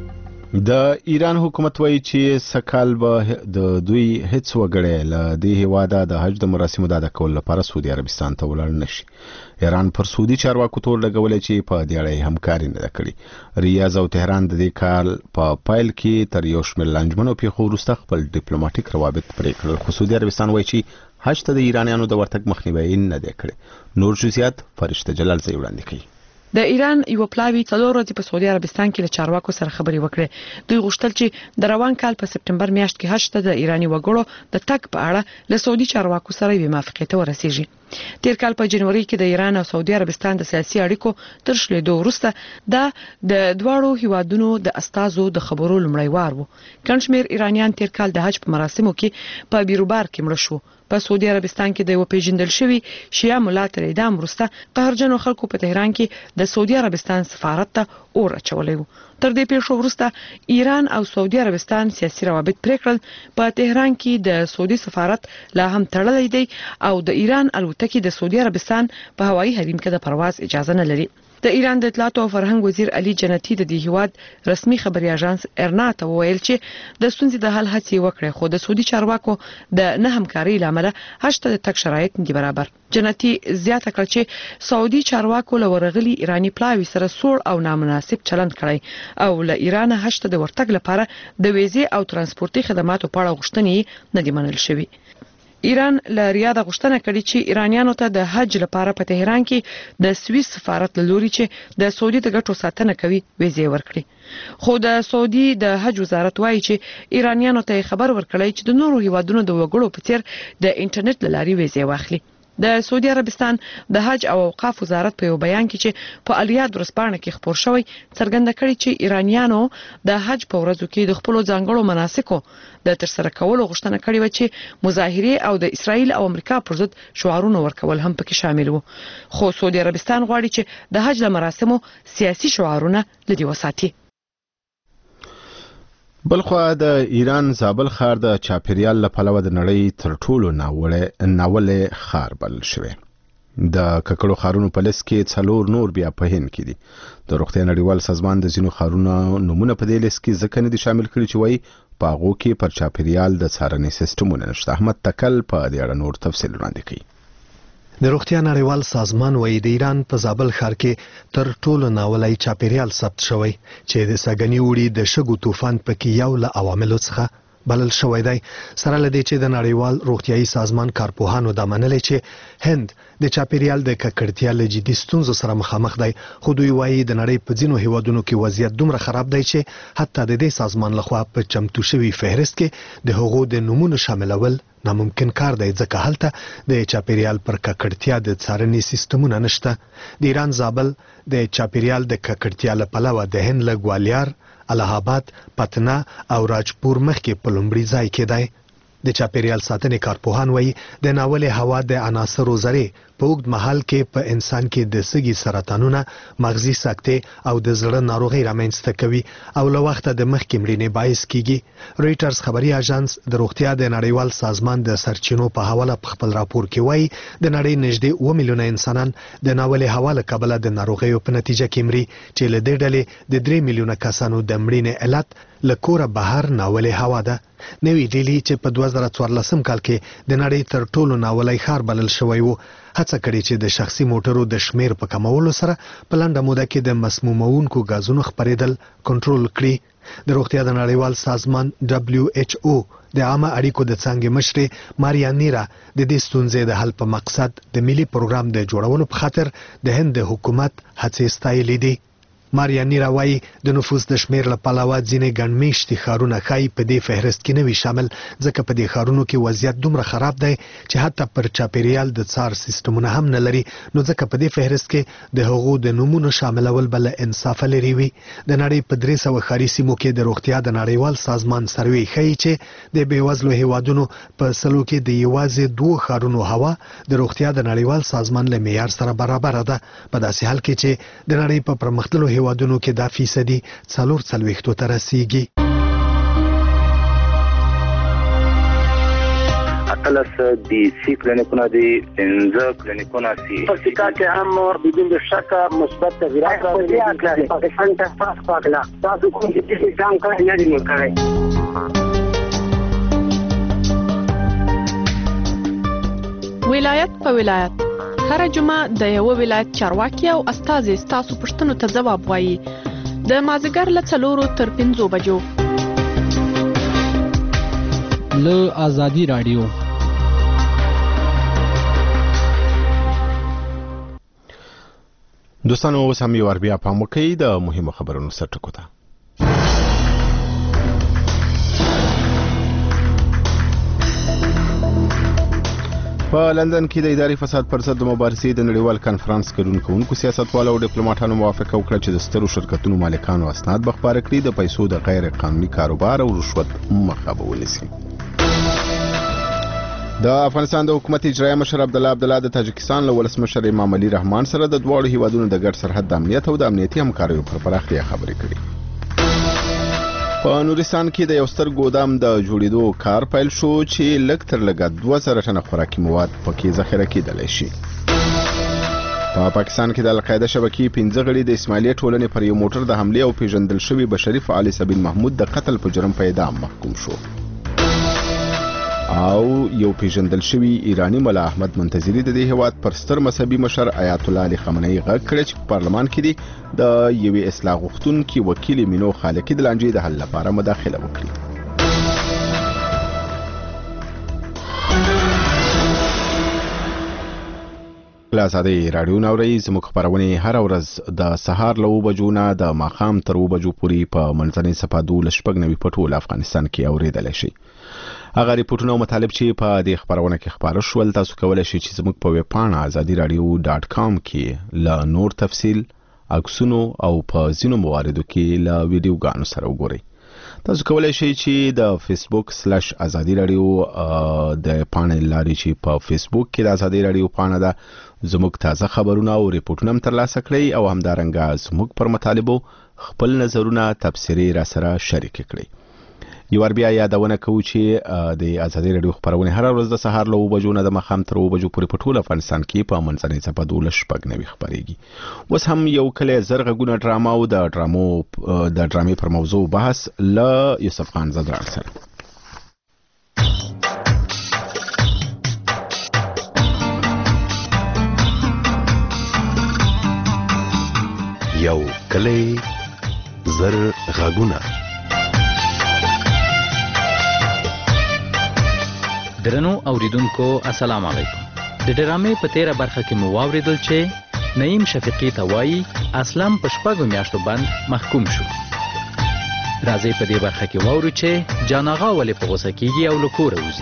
د ایران حکومت وایي چې سکهال به د دوی هیڅ وګړی له دې هیواده د حج د مراسمو د ادا کولو لپاره سعودي عربستان ته ولاړ نشي. ایران پر سعودي چارواکو تور لګولې چې په دې اړه همکاري نه کړې. ریاض او تهران د دې کال په پایل کې تر یو شمېر لانجمنو پیښو وروسته خپل ډیپلوماټیک روابط پرې کړل، خو سعودي عربستان وایي چې حج ته د ایرانیانو د ورتګ مخنیوی نه دی کړی. نور جزئیات فرشته جلال زئی وړاندې کوي. د ایران یو پلاوی 4 ورځې په سعودي عربستان کې له چارواکو سره خبرې وکړې. دوی غوښتل چې د روان کال په سپټمبر میاشت کې حج ته د ایرانی وګړو د تګ په اړه له سعودي چارواکو سره یو موافقت ورسیږي. تیر کال په جنوري کې د ایران او سعودي عربستان د سیاسي اړیکو تر شلیدو وروسته د دواړو هیوادونو د استازو د خبرو لمړی وار وو. کڼشمیر ایرانیان تیر کال د حج په مراسمو کې په بیروبار کې مړ شو. په سعودي عربستان کې د یو پیژندل شوی شیعه ملا تر اعدام وروسته قهرجنو خلکو په تهران کې د سعودي عربستان سفارت ته اور اچولی و. تر دې پیښو وروسته ایران او سعودي عربستان سیاسي روابط پرې کړل. په تهران کې د سعودي سفارت لا هم تړلی دی او د ایران الوتکې د سعودي عربستان په هوایي حریم کې د پرواز اجازه نه لري. د ایران د اطلاعات او فرهنګ وزیر علي جنتی د دې هیواد رسمي خبري اژانس ارنا ته وویل چې د ستونزې د حل هڅې وکړې، خو د سعودي چارواکو د نه همکارۍ لامل حج ته د تګ شرایط نه برابر. جنتی زیاته کړه چې سعودي چارواکو له ورغلي ایرانی پلاوی سره سوړ او نامناسب چلند کړی او له ایران حج ته د ورتګ لپاره د ویزې او ترانسپورتي خدماتو په اړه غوښتنې نه دي منل شوې. ایران له ریاض غوښتنه کړې چې ایرانیانو ته د حج لپاره په تهران کې د سویس سفارت لوري چې د سعودي د ګټو ساتنه کوي ویزې ورکړي. خو د سعودي د حج وزارت وایي چې ایرانیانو ته خبر ورکړی چې د نورو هیوادونو د وګړو په څیر د انټرنیټ لاري ویزې واخلي. د سعودي عربستان د حج او اوقاف وزارت په یو بیان کې چې په الیاد ورځپاڼه کې خبر شوی څرګنده کړی چې ایرانیانو د حج په ورځو کې د خپل ځانګړو مناسکو د ترسره کولو غوښتنه کړې و چې مظاهره او د اسرایل او امریکا پر ضد شعارونه ورکول هم پکې شامل وو. خو سعودي عربستان غواړي چې د حج له مراسمو سیاسي شعارونه لدی وساتي. بلخوا د ایران زابل ښار د چاپیریال له پلوه د نړۍ تر ټولو ناولې ښار بلل شوی. د ککړو ښارونو په لیست کې 4 نور بیا په هند کې دي. د روغتیا نړیوال سازمان د ځینو ښارونو نمونه په دې لیست کې ځکه نه دي شامل کړي چې وایي په هغو کې پر چاپیریال د څارنې سیستمونه نشته. احمد تکل په دې اړه نور تفصیل وړاندې کوي. د روغتیا نړیوال سازمان وایي د ایران په زابل ښار کې تر ټولو ناولی چاپیریال ثبت شوی چې د سګنی وړي د شګو طوفان پکې یو له عواملو څخه بلل شوی دی. سره لدی چې د نړیوال روغتیايي سازمان کارپوهانو دا منلې چې هند د چاپیریال د ککړتیا له جدي ستونزو سره مخامخ دی، خو دوی وایي د نړۍ په ځینو هیوادونو کې وضعیت دومره خراب دی چې حتی د دې سازمان لخوا په چمتو شوی فهرست کې د هغو د نمونو شاملول ناممکن کار دی ځکه هلته د چاپیریال پر ککړتیا د څارنې سیستمونه نشته. د ایران زابل د چاپیریال د ککړتیا له پلوه د هند له ګوالیار، الہ آباد، پتنا او راجپور مخکې په لومړي ځای کې دی. د چاپیریال ساتنې کارپوهان وایي د ناولې هوا د عناصرو ذرې په اوږد مهال کې په انسان کې د سږي سرطانونه، مغزي سکتې او د زړه ناروغۍ رامنځته کوي او له وخته د مخکې مړینې باعث کیږي. رویټرز خبري اژانس د روغتیا د نړیوال سازمان د سرچینو په حواله په خپل راپور کې وایي د نړۍ نږدې 2 میلیونه انسانان د ناولې هوا له کبله د ناروغیو په نتیجه کې مري چې له دې ډلې د 3 میلیونه کسانو د مړینې علت له کوره بهر ناولې هوا ده. نوی ډیلی چې په 2014 کال کې د نړۍ تر ټولو ناولی ښار بلل شوی وو هڅه کړې چې د شخصي موټرو د شمیر په کمولو سره په لنډه موده کې د مسمومونکو غازونو خپرېدل کنټرول کړي. د روغتیا د نړیوال سازمان WHO د عامه اړیکو د څانګې مشرې ماریا نیرا د دې ستونزې د حل په مقصد د ملي پروګرام د جوړولو په خاطر د هند د حکومت هڅې ستایلې دي. ماریا نیرا وایي د نفوس د شمیر له پلوه ځینې ګڼمېشتي ښارونه ښایي په دې فهرست کې نه وي شامل ځکه په دې ښارونو کې وضعیت دومره خراب دی چې حتی پر چاپیریال د څار سیستمونه هم نه لري، نو ځکه په دې فهرست کې د هغو د نومونو شاملول به له انصافه لرې وي. د نړۍ په 300 ښاري سیمو کې د روغتیا د نړیوال سازمان سروې ښیي چې د بېوزلو هیوادونو په سلو کې د یوازې 2 ښارونو هوا د روغتیا د نړیوال سازمان له معیار سره برابره ده، په داسې حال کې چې د نړۍ په پرمختللو هیوادونو کې دا فیصدي 44 ته رسیږي. اتلس دي سی کلینیکونه دي 15 کلینیکونه سي په سکا کې هم بدون شک مثبت تغیرات راغلي دي پاکستان ته پاس پاکلا تاسو کوم چې ځان کړی نه دي مکړی. ولایت په ولایت هر جمعه د یو ولایت چارواکي او استازي ستاسو پوښتنو ته ځواب وایي د مازیګر له 4 تر 5 بجو له آزادی رادیو. دوستانو اوس هم یو بیا پام وکړئ د مهمو خبرونو سرټکو ته. په لندن کې د اداري فساد پر ضد د مبارزې د نړیوال کانفرنس ګډون کوونکو سیاستوالو او ډیپلوماټانو موافقه وکړه چې د سترو شرکتونو مالکانو اسناد به خپاره کړي د پیسو د غیر قانوني کاروبار او رشوت مخه به ونیسي. د افغانستان د حکومت اجرایه مشر عبدالله د تاجکستان له ولسمشر امام علي رحمان سره د دواړو هیوادونو د ګډ سرحد د امنیت او د امنیتي همکاریو پر پراختیا خبرې کړې. په نورستان کې د یو ستر ګودام د جوړېدو کار پیل شو چې لږ تر لږه 2000 ټنه خوراکي مواد پکې ذخیره کېدلی شي. په پاکستان کې د القاعده شبکې 15 غړي د اسماعیلي ټولنې پر یو موټر د حمله او پیژندل شوی بشري فعال سبیل محمود د قتل په جرم په اعدام محکوم شو. او یو پیژندل شوی ایرانی ملا احمد منتظری د دې هواد پر ستر مذهبي مشر آیت الله علي خامنه‌ای غږ کړی چې په پارلمان کې دی د یوې اصلاح غوښتونکي وکیل مینو خالقي د لانجې د حل لپاره مداخله وکړي. آزادی رادیو نوري زموږ خبرونه هر ورځ د سهار له 9 بجو نه د ماښام تر 9 بجو پورې په منځنۍ صفه 12 په ټول افغانستان کې اوریدل شي. هغه ریپورتونه او مطالب چې په دې خبرونه کې خبره شول تاسو کولای شئ چې زموږ په ویب پاڼه azadiradio.com کې له نور تفصیل عکسونو او په ځینو مواردو کې له ویډیوګانو سره وګورئ. تاسو کولای شئ چې د facebook/azadi radio د پاڼې لارې چې په فیسبوک کې د ازادي رادیو پاڼه ده زموږ تازه خبرونه او ریپورتونه هم ترلاسه کړئ او همدارنګه زموږ پر مطالبو خپل نظرونه تبصرې را سره شریک کړئ. یو بیا یادونه کوو چې د ازادي رادیو خبرونه هر ورځ د سهار له 9 بجو نه د ماښام تر 9 بجو پورې په ټول افغانستان کې په منځنۍ صفه 12 خبرېږي. اوس هم یو کله زرغونه ډراما او د ډرامې پر موضوع بحث له یوسف خان زدران سره. یو کله زرغونه. درنو اوریدونکو السلام علیکم. د ډرامې په 13 برخه کې مو واوریدل چې نعیم شفیقی ته وایي اسلام په 6 میاشتو باندې محکوم شو. راځي په دې برخه کې واورو چې جان آغا ولې په غوسه کیږي او له کوره وځي.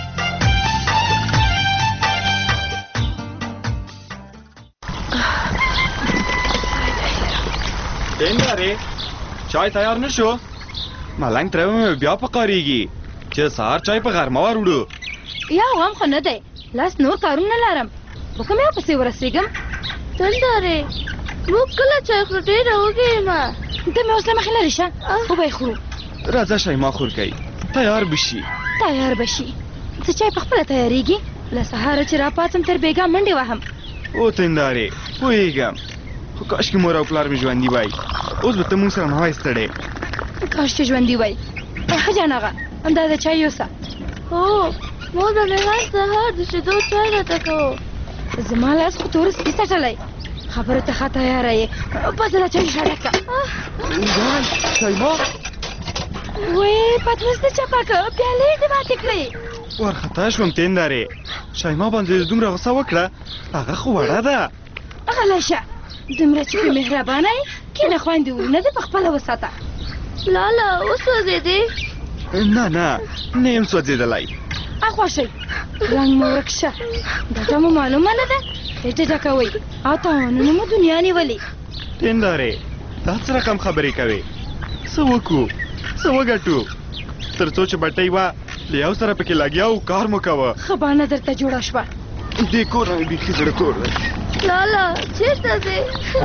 دیناره چای تیار نشو؟ ملنګ ترمه بیا پکاريږي چې سهار چای په غرمه وروړو. یا هم خو نه دی لاس نور کارونه لرم وکم یو پسې ورسېږم. دلدارې موږ کله چای خورو ډېره وږې یم. ته مې اوس له مخې لرې شه وبه یې خورو. راځه شیما خورکۍ تیار بشي. تیار بشي څه چای په خپله تیارېږي. له سهاره چې راپاڅم تر بېګا منډې وهم. او تندارې پوهېږم خو کاشکې مور او پلار مې ژوندي وای اوس به ته مونږ سره نه وای ستړی. کاش چې ژوندي وای. ښه جان آغا دا د چای یوسه. هو مور به مې هر سهار د شیدو چای راته کوو. زما لاس خو تور سپي څټلی خبرو ته ښه تیاره یې. بس د چای ښه ډکه. شیما وې پتنوس دې چپه که پیالې دې ماتې کړې. وارخطا شوم تندارې شیما باندې دومره غوسه وکړه هغه خو وړه ده. غلی شه دومره چې پرې مهربانه یې کښېنه خویندې ورونه دې په خپله وساته. لاله وسوځېدې؟ نه نه یم سوځېدلی. اخوا شئ رنګ مو ورک شه. ګټه مو معلومه نه ده خېټې ډکوئ او تاوانونه مو دنیا نیولې. تندارې دا څه رقم خبرې کوې؟ څه وکړو څه وګټو تر څو چې بټۍ وه له یو سره پکې لګیا و کار مو کوه. ښه بانه درته جوړه شوه. دې کور نه مې بیخي زړه کور دی. لاله چېرته ځې؟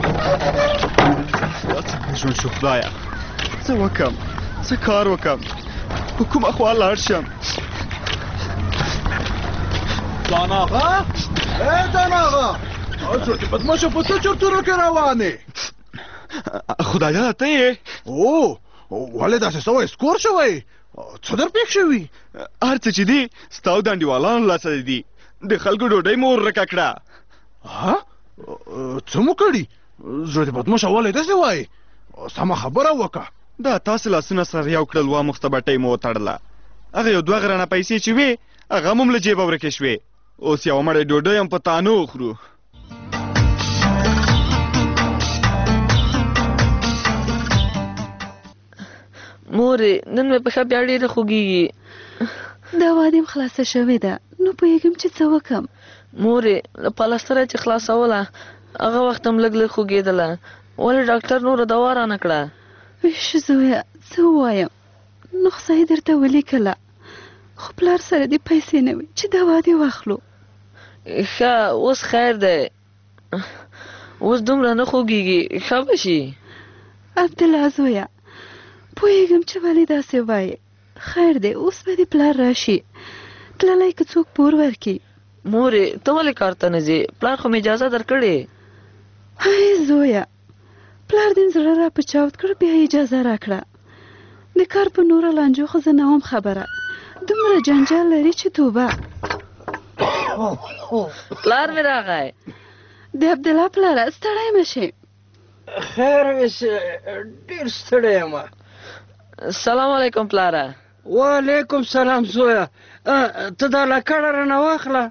دا څنګه ژوند شو خدایه څه وکړم څه کار وکړم په کومه خوا لاړ شم. ځان آغا ځان آغا چرتي بدماشه په څه چرتونو کې روانې؟ خدایا ته یې؟ ولې داسې سوی سکور شوی؟ څه در پېښ شوي؟ هر څه چې دي ستا او د انډیوالانو لاسه دي. د خلکو ډوډۍ مو ورکه کړه. څه مو کړي؟ زړه دې بدماشه ولې داسې وایي؟ سمه خبره وکړه. دا تاسې لاسونه سره یو کړل وا مخته بټۍ مو وتړله. هغه یو 2 غرانه پیسې چې وې هغه هم له جیبه ورکې شوې. اوس یوه مړۍ ډوډۍ هم په تانو وخورو. مورې نن مې پښه بیا ډېره خوږېږي. دا واده م خلاصه شوې ده نو پوهېږم چې څه وکړم. مورې له پلستره چې خلاصوله هغه وخت هم لږ لږ خوږېدله. ولې ډاکټر نوره دوا رانه کړه؟ ویش زویه څه ووایم؟ نسخه یې درته ولیکله خو پلار سره دې پیسې نه وي چې دوا دې واخلو. ښه اوس خیر دی. اوس دومره نه خوږېږي ښه به شي. عبدالله زویه پوهېږم چې ولې داسې وایې. خیر دی اوس به دې پلار راشي تللی که څوک پور ورکړي. مورې ته ولې کار ته نه ځې؟ پلار خو مې اجازه درکړې. هی زویه پلار دې زړه را په چاود کړ بیا اجازه راکړه. د کار په نوره لانجو خو زه نه وم خبره. دومره جنجال لري چې توبه. پلار مې راغی. د عبدالله پلاره ستړی مه شې. خیر اوسې ډېر ستړی یم. سلام علیکم پلاره. وعلیکم سلام زویه. ته دا لکړه رانه واخله.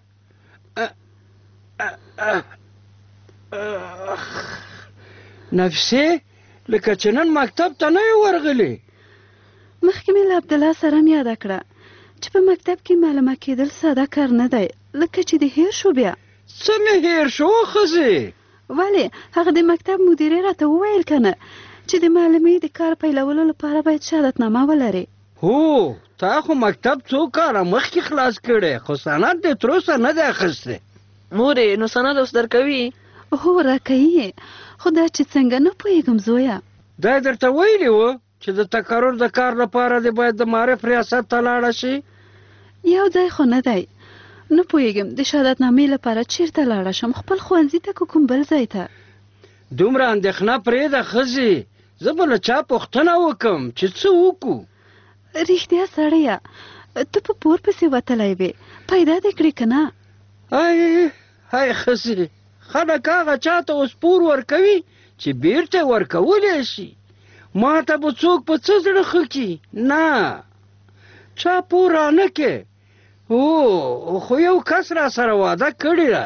نفسې لکه چې نن مکتب ته نه یې ورغلې. مخکې مې له عبدالله سره م یاده کړه چې په مکتب کې معلومه کېدل ساده کار نه دی لکه چې دې هیر شو. بیا څه مې هیر شو ښځې؟ ولې هغه د مکتب مدیرې راته وویل که نه چې د معلمې د کار پیلولو لپاره باید شهادتنامه ولرې. هو تا خو مکتب څو کاله مخکې خلاص کړی خو سند دې تر اوسه نه دی اخیستی. مورې نو سند اوس درکوي؟ هو راکوي خو دا چې څنګه نه پوهېږم زویه. دا درته ویلي وه چې د تکرر د کار لپاره دې باید د معرف ریاست ته لاړه شي. یو ځای خو نه دی نه پوهېږم د شهادتنامې لپاره چیرته لاړه شم خپل ښوونځي ته که کوم بل ځای ته. دومره اندېښنه پرېږده ښځې زه به له چا پوښتنه وکړم چې څه وکړو. رښتیا سړیه ته په پور پسې وتلی وې پیدا دې کړې که نه؟ هی ښځې خلک هغه چا ته اوس پور ورکوي چې بیرته ورکولی شي. ما ته به څوک په څه زړه ښه کړي؟ نه چا پور رانه کې. هو خو یو کس را سره واده کړې ده.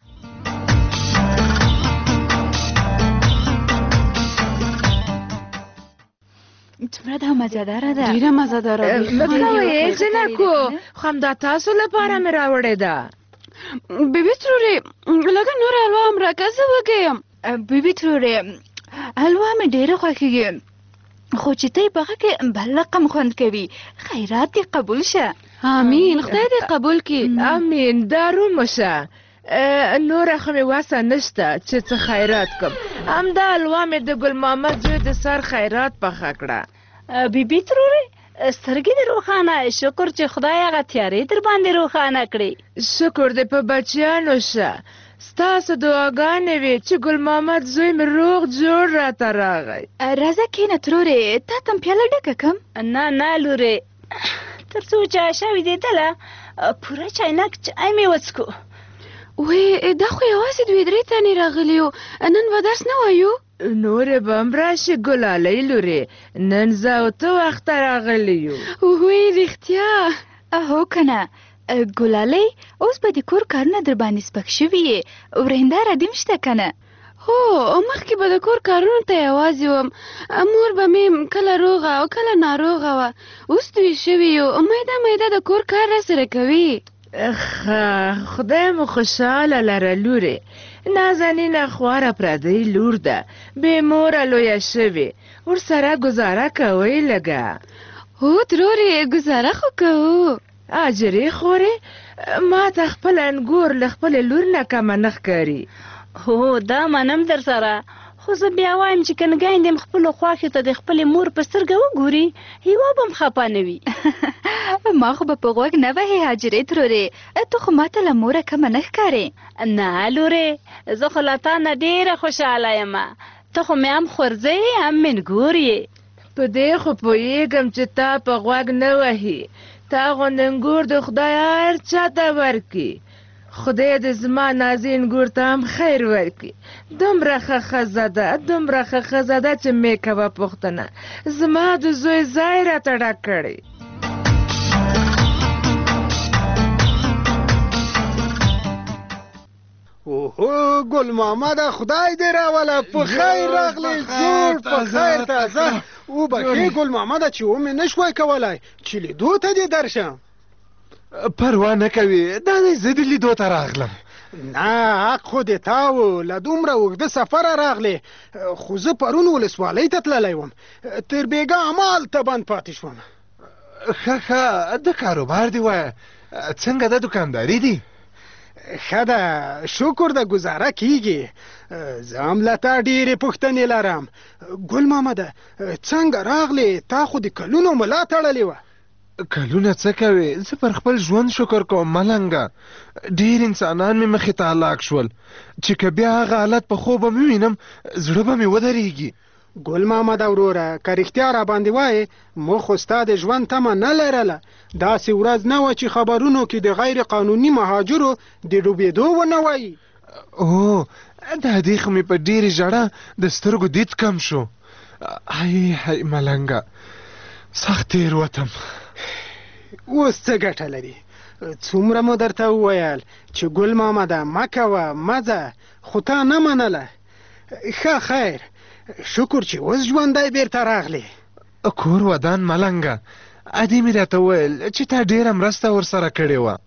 څومره دا مزهداره ده. ډېره مزهداره ده. مکوئ جنکو خو همدا تاسو لپاره مې راوړې ده. بیبي ترورې لږه نور حلوا هم راکړه زه وږی یم. بیبي ترورې حلوا مې ډېره خوښېږي خو چې ته یې پخه کې بل رقم خوند کوي. خیرات دې قبول شه. امین خدای دې قبول کړي. امین دارومه شه. نوره خو مې وسه نشته چې څه خیرات کړم. همدا حلوا مې د ګل محمد زوی د سر خیرات پخه کړه. بیبي ترورې سترګې دې روښانه. شکر چې خدای هغه تیارې در باندې روښانه کړې. شکر دې په بچیانو شه. ستاسو دعاګانې وې چې ګل محمد زوی مې روغ جوړ راته راغی. راځه کښېنه ترورې تا ته م پیاله ډکه کړم. نه لورې تر څو چې عایشه ویدېدله پوره چاینک چای مې وڅښو. وی دا خو یوازې 2-3 تنې راغلي یو نن به درس نه وایو. نورې به هم راشي ګلالۍ لورې نن زه او ته وخته راغلي یو. وی رښتیا؟ هو که نه ګلالۍ اوس به د کور کارونه در باندې سپک شوي یې. ورېنداره دې م شته که نه؟ هو مخکې به د کور کارونو ته یوازې وم. مور به مې کله روغه او کله ناروغه وه. اوس دوی شوي یو میده د کور کار را سره کوي. خدای مو خوشحاله لره لورې. نازنینه خواره پردۍ لور ده بې موره لویه شوې. ورسره ګزاره کوئ لږه. هو ترورې ګزاره خو کوو. اجرې خورې ما ته خپل انګور له خپلې لور نه کمه نه ښکاري. هو دا منم در سره خو زه بیا وایم چې که نګاینده م خپلو خواښو ته د خپلې مور په سترګه وګوري هیوا به م خفه نه وي. ما خو به په غوږ نه وهې حاجرې ترورې، ته خو ماته له موره کمه نه ښکارې. نه لورې، زه خو له تا نه ډېره خوشحاله یم. ته خو مې هم خورځې هم منګور یې. په دې خو پوهېږم چې تا په غوږ نه وهي. تا غوندې انګور د خدای هر چا ته ورکړي. خدای دې زما نازین ګور ته هم خیر ورکړي. دومره ښه ښځه ده، دومره ښه ښځه ده چې مې کوه پوښتنه. زما د زوی ځای راته ډک کړی. اوهو ګل محمده خدای دې راوله په خیر راغلی، زوړ په خیر تازه. وبخښې ګل محمده چې ومې نه شوی کولی چې لیدو ته دې درشم. پروا نه کوي، دا دی زه د لیدو ته راغلم. نه حق خو دې تا و، له دومره اوږده سفره راغلی. خو زه پرون ولسوالۍ ته تللی وم، تر بېګا همالته بند پاتې شوم. ښه د کاروبار دی وایه، څنګه د دکانداري دی؟ ښه ده، شکر ده، ګزاره کیږي. زه هم له تا ډېرې پوښتنې لرم. ګل محمده څنګه راغلې؟ تا خو د کلونو ملا تړلې وه. کلونه څه کوې؟ زه پر خپل ژوند شکر کوم ملنګه. ډېر انسانان مې مخې ته هلاک شول چې که بیا هغه حالت په خوب مې وینم زړه به مې ودرېږي. ګل محمده وروره، که رښتیا را باندې وایې موږ خو ستا د ژوند تمه نه لرله. داسې ورځ نه وه چې خبرونو کې د غیر قانوني مهاجرو د ډوبېدو ونه وایي. او دا دې خو مې په ډېرې ژړه د سترګو دید کم شو. هی ملنګه سخت تېروتم. اوس څه ګټه لري؟ څومره مو درته وویل چې ګل محمده مه کوه مه ځه، خو تا نه منله. ښه خیر، شکر چې اوس ژوندی بیرته راغلی. کور ودان ملنګه، ادې مې راته وویل چې تا ډېره مرسته ورسره کړې وه.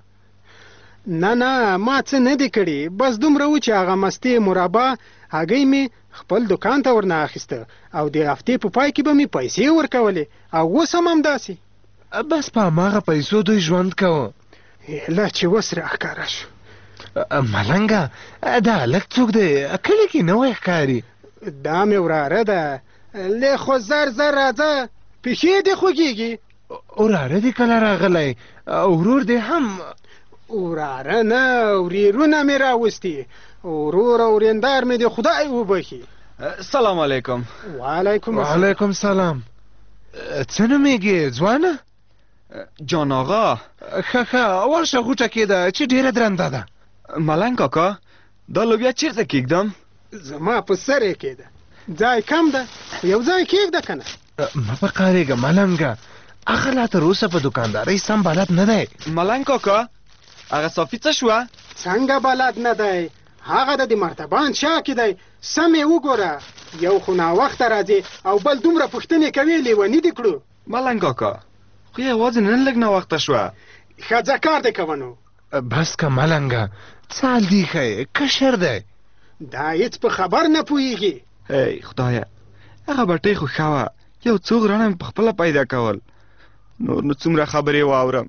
نه ما څه نه دي کړي، بس دومره و چې هغه مستې مربا هګۍ مې خپل دکان ته ورنه اخیسته او د هفتې په پای کې به مې پیسې ورکولې، او اوس هم همداسې. بس په هماغه پیسو دوی ژوند کوه. لا چې اوس راښکاره شو. ملنګه دا هلک څوک دی؟ کلي کې نوی ښکاري. دا مې وراره ده، لی خو زر راځه، پښې دې خوږېږي. وراره دې کله راغلی؟ ورور دې هم؟ وراره نه، ورېرونه مې راوستي. ورور او ورېندار مې دې خدای وبخي. سلام علیکم. وعلیکم السلام. وعلیکم سلام. څه نومېږې ځوانه؟ جان آقا. ښه ورشه غوټه کېده چې ډېره درنده ده. ملنګ کاکا دا لوبیا چېرته کېږدم؟ زما په سر یې کېده، ځای کم ده، یو ځای کېږده که نه. مه په قارېږه ملنګه، هغه لا تر اوسه په دکاندارۍ سم بلد نه دی. ملنګ کاکا هغه صافي څه شوه؟ څنګه بلد نه دی؟ هغه د مرتبان شا کې دی. سم یې وګوره، یو خو ناوخته راځي او بل دومره پوښتنې کوي لیوني دې کړو. ملنګ کاکا خو یوازې نن لږ ناوخته شوه. ښځه کار دی کوه نو. بس که ملنګه څه حال دی ښی کشر دی؟ دا هېڅ په خبر نه پوهېږي. ای خدایه هغه بټۍ خو ښه وه، یو څو غرانه مې پخپله پیدا کول. نور نو څومره خبرې واورم.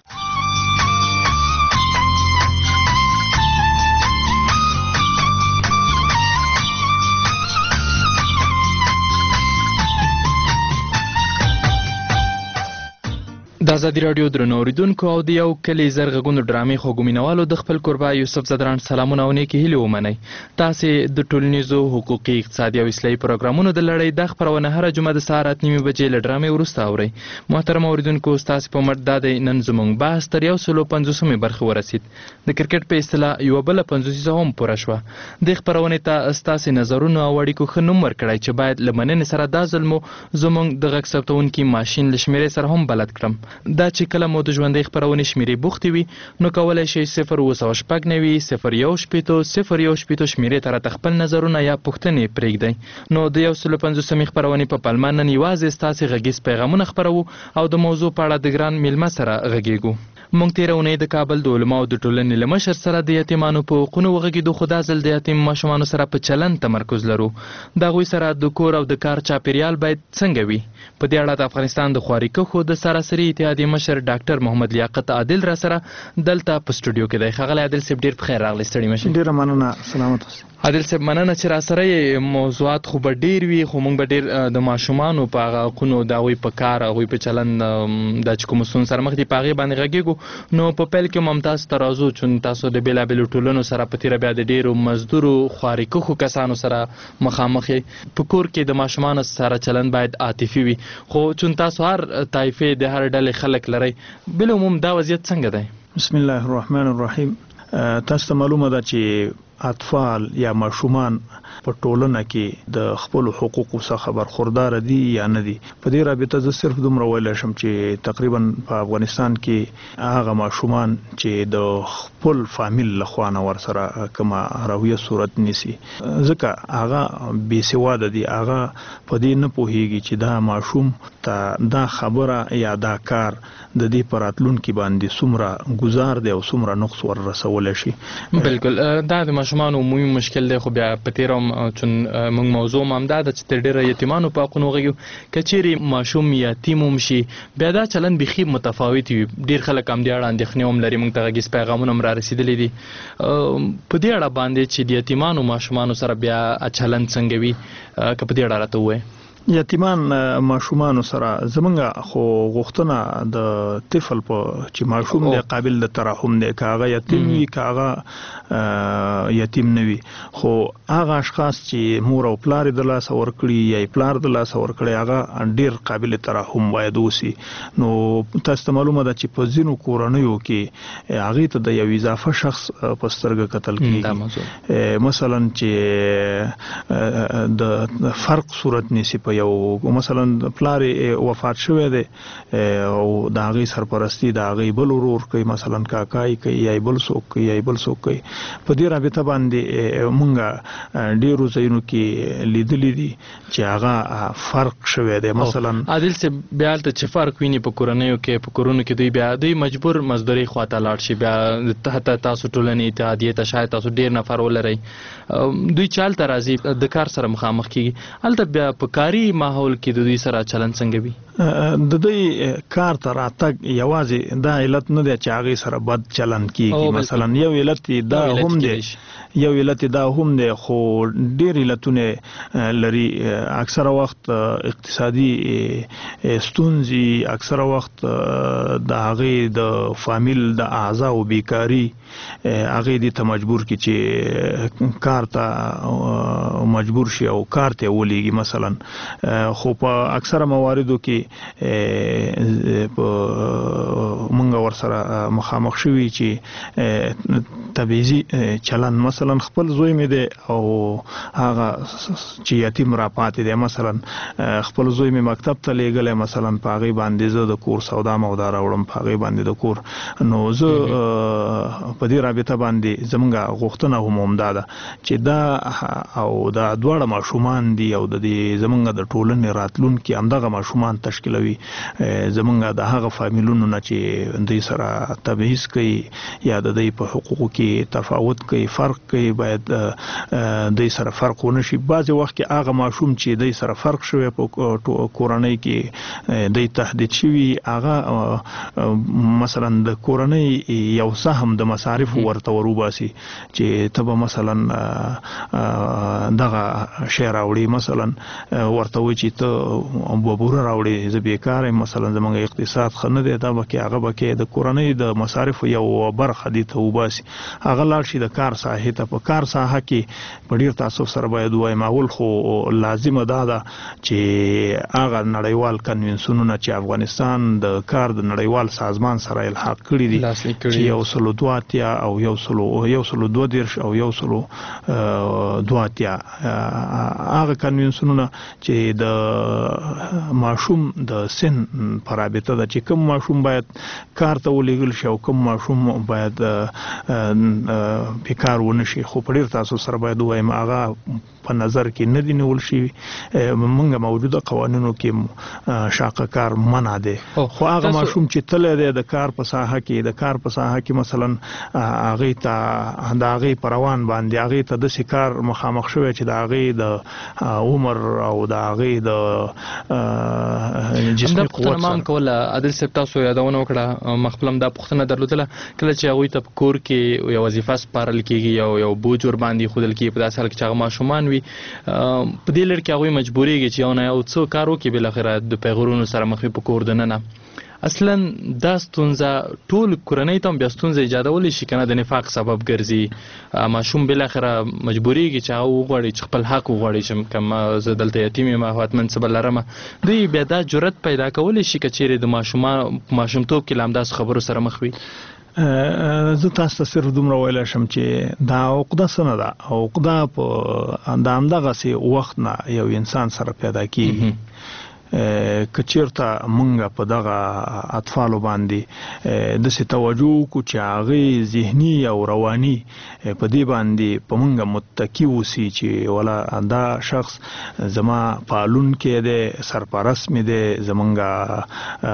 د ازادي راډیو درنو اوریدونکو او د یو کلی زرغونو ډرامې خوږو مینوالو د خپل کوربه یوسف زدران سلامونه او نیکې هیلې ومنئ. تاسې د ټولنیزو حقوقي اقتصادي او اصلاحي پروګرامونو د لړۍ دا خپرونه هره جمعه د سهار 8:30 بجې له ډرامې وروسته اورئ. محترم اوریدونکو ستاسې په مټ دا دی نن زموږ بحث تر 150 برخې ورسید. د کرکټ په اصطلاح یوه بله 50 هم پوره شوه. دې خپرونې ته ستاسې نظرونو او اړیکو ښه نوم ورکړی چې باید له مننې سره دا ځل مو زموږ د غږ ثبتونکي ماشین له شمېرې سره هم بلد کړم. دا چې کله مو د ژوندۍ خپرونې شمېرې بوختې وي نو کولی شئ 028900150 شمېرې ته راته خپل نظرونه یا پوښتنې پرېږدئ. نو د 150 خپرونې په پلمه نن یوازې ستاسې غږیز پیغامونه خپروو او د موضوع په اړه د ګران میلمه سره غږیږو. مونږ تیره اونۍ د کابل د علماو د ټولنې له مشر سره د یتیمانو په حقونو وغږېدو، خو دا ځل د یتیم ماشومانو سره په چلند تمرکز لرو. د هغوی سره د کور او د کار چاپیریال باید څنګه وي؟ په دې اړه د افغانستان د خوارکښو د سراسري اتحادیې مشر ډاکټر محمد لیاقت عادل را سره دلته په سټوډیو کې دی. ښاغلی عادل صاحب ډېر په خیر راغلی، ستړي مه شئ. ډېره مننه، سلامت اوسئ. عادل صاحب مننه چې را سره یې موضوعات خو به ډېر وي، خو موږ به ډېر د ماشومانو په هغه حقونو، د هغوی په کار، هغوی په چلند، دا چې کومو ستونزو سره مخ دي، په هغې باندې غږېږو. نو په پیل کې هم تاسو ته راځو چې تاسو د بېلابېلو ټولنو سره په تېره بیا د ډېرو مزدورو خوارکښو کسانو سره مخامخ یې. په کور کې د ماشومانو سره چلند باید عاطفي وي، خو چون تاسو هر طایفې د هر ډلې خلک لرئ، بالعموم دا وضعیت څنګه دی؟ بسم الله الرحمن الرحیم. تاسو ته معلومه ده چې اطفال یا ماشومان په ټولنه کې د خپل حقوقو څخه برخوردار دي یا نه دي. په دې رابطه زه صرف دومره ویلی شم چې تقریبا په افغانستان کې هغه ماشومان چې د خپل فامیل لخوا نه ورسره کومه رویه صورت نیسي، ځکه هغه بې سواده دي، هغه په دې نه پوهیږي چې دا ماشوم ته دا خبره یا دا کار د دې په راتلونکي باندې څومره ګزار دی او څومره نقص ور رسولی شي. بالکل دا د ماشومانو عمومي مشکل دی، خو بیا په تېره چون موږ موضوع هم دا ده چې تر ډېره یتیمانو په حقونو وغږېږو. که چیرې ماشوم یتیم هم شي، بیا دا چلند بیخي متفاوت وي. ډېر خلک هم دې اړه اندېښنې هم لري. موږ ته غږیز پیغامونه هم را رسېدلي دي په دې اړه باندې چې د یتیمانو ماشومانو سره بیا چلند څنګه وي، که په دې اړه راته ووایې. یتیمان ماشومانو سره زمونږ خو غوښتنه د طفل په چې ماشوم دی قابل د ترحم دی، که هغه یتیم وي که هغه یتیم نه وي، خو هغه اشخاص چې مور او پلار یې د لاسه ورکړي یا پلار د لاسه ورکړي هغه ډېر قابل ترحم باید اوسي. نو تاسو ته معلومه ده چې په ځینو کورنیو کې هغې ته د یو اضافه شخص په سترګه کتل کېږي، مثلا چې د فرق صورت نیسي. یو مثلا پلار وفات شوی دی او د هغې سرپرستی د هغې بل ورور کوي، مثلا کاکای کوي یا بل څوک کوي یا بل څوک کوي. په دې رابطه باندې مونږ ډېرو ځایونو کې لیدلي دي چې هغه فرق شوی دی. مثلا عادل صاحب بیا هلته چې فرق ویني په کورنیو کې، په کورونو کې دوی مجبور مزدورۍ خواته لاړ شي. بیا حتی تاسو ټولنې اتحادیې ته شاید تاسو ډېر نفر ولرئ، دوی چې هلته راځي د کار سره مخامخ کېږي، هلته بیا په کاري ماحول کې د دوی سره چلند څنګه وي؟ د دوی کار ته راتګ یوازې دا علت نه دی چې هغې سره بد چلند کېږي. مثلا یو علت دا هم دی، یو علت دا هم دی، خو ډېر علتونه لري. اکثره وخت اقتصادي ستونزې، اکثره وخت د هغې د فامیل د اعضاو بیکاري هغې دې ته مجبور کړي چې کار ته مجبور شي او کار ته ولېږي مثلا. خو په اکثره مواردو کې مونږ ورسره مخامخ شوي چې تبعیضي چلند، مثلا خپل زوی مې دی او هغه چې یتیم را پاتې دی، مثلا خپل زوی مې مکتب ته لیږلی، مثلا په هغې باندې زه د کور سودا مودا راوړم، په هغې باندې د کور. نو زه په دې رابطه باندې زمونږ غوښتنه هم همدا ده چې دا او دا دواړه ماشومان دي او د دې زمونږ د ټولنې راتلونکي همدغه ماشومان تشکیلوي. زمونږ د هغه فامیلونو نه چې دوی سره تبعیض کوي یا د دوی په حقوقو کې تفاوت کوي، فرق کوي، باید دوی سره فرق ونه شي. بعضې وخت کې هغه ماشوم چې دوی سره فرق شوی په کورنۍ کې دوی تهدید شوي، هغه مثلا د کورنۍ یو سهم د مصارفو ورته وروباسي چې ته به مثلا دغه شی راوړي، مثلا ورته وایي چې ته بوره راوړي، زه بیکار یم، مثلا زموږ اقتصاد ښه نه دی، دا به کې هغه به کې د کورنۍ د مصارفو یو برخه دې ته وباسي. هغه لاړ شي د کار ساحې ته. په کار ساحه کې په ډېر تاسف سره باید ووایم اول خو لازمه دا ده چې هغه نړیوال کنونسیونونه چې افغانستان د کار د نړیوال سازمان سره الحاق کړي دي چې 102 او 132 او 102 هغه کنونسیونونه چې د ماشوم د سن پرابطه ده چې کوم ماشوم باید کار ته ولېږل شي او کوم ماشوم باید بیکار ونه شي خو په ډیر تاسو سره باید وایم هغه په نظر کې نه دی نیول شي موږ موجوده قوانینو کې شاقه کار منع دی خو هغه ماشوم چې تل دی د کار په ساحه کې مثلا هغه ته د هغه پروان باندې هغه ته د شکار مخامخ شوی چې د هغه د عمر او د هغه د جسمي قوت تمام کوله عادل صاحب تاسو یادونه وکړه مخفلم دا پښتنه درلودله کله چې هغه ته کور کې یو وظیفه سپارل کیږي یو بوج ور باندې خودل کیږي په داسې حال کې چې هغه ماشومان وي په دې لړ کې هغه مجبورېږي چې یو نه یو څه کار وکړي بل اخره د پیغورونو سره مخ په کور دننه اصلا دا ستونزه ټول کورنۍ ته بیا ستونزه ایجادول شي کنه د نفاق سبب ګرځي ماشوم بل اخره مجبورېږي چې هغه وغواړي چې خپل حق وغواړي چې کوم زه دلته یتیم ما حتمن څه بل لرم دوی بیا دا جرأت پیدا کول شي چې د ماشومتوب کې لامداس خبرو سره مخ وي زه تاسو ته صرف دومره ویل شم چې دا عقده سره ده عقده په اندامدغه سي وخت نه یو انسان سره پیدا کیږي کچیرته مونږه په دغه اطفال باندې د څه توجه کو چې هغه ذهني او رواني په دې باندې په مونږه متکی وسی چې ولا دا شخص زما پالون کې د سرپرست مې د زمونږه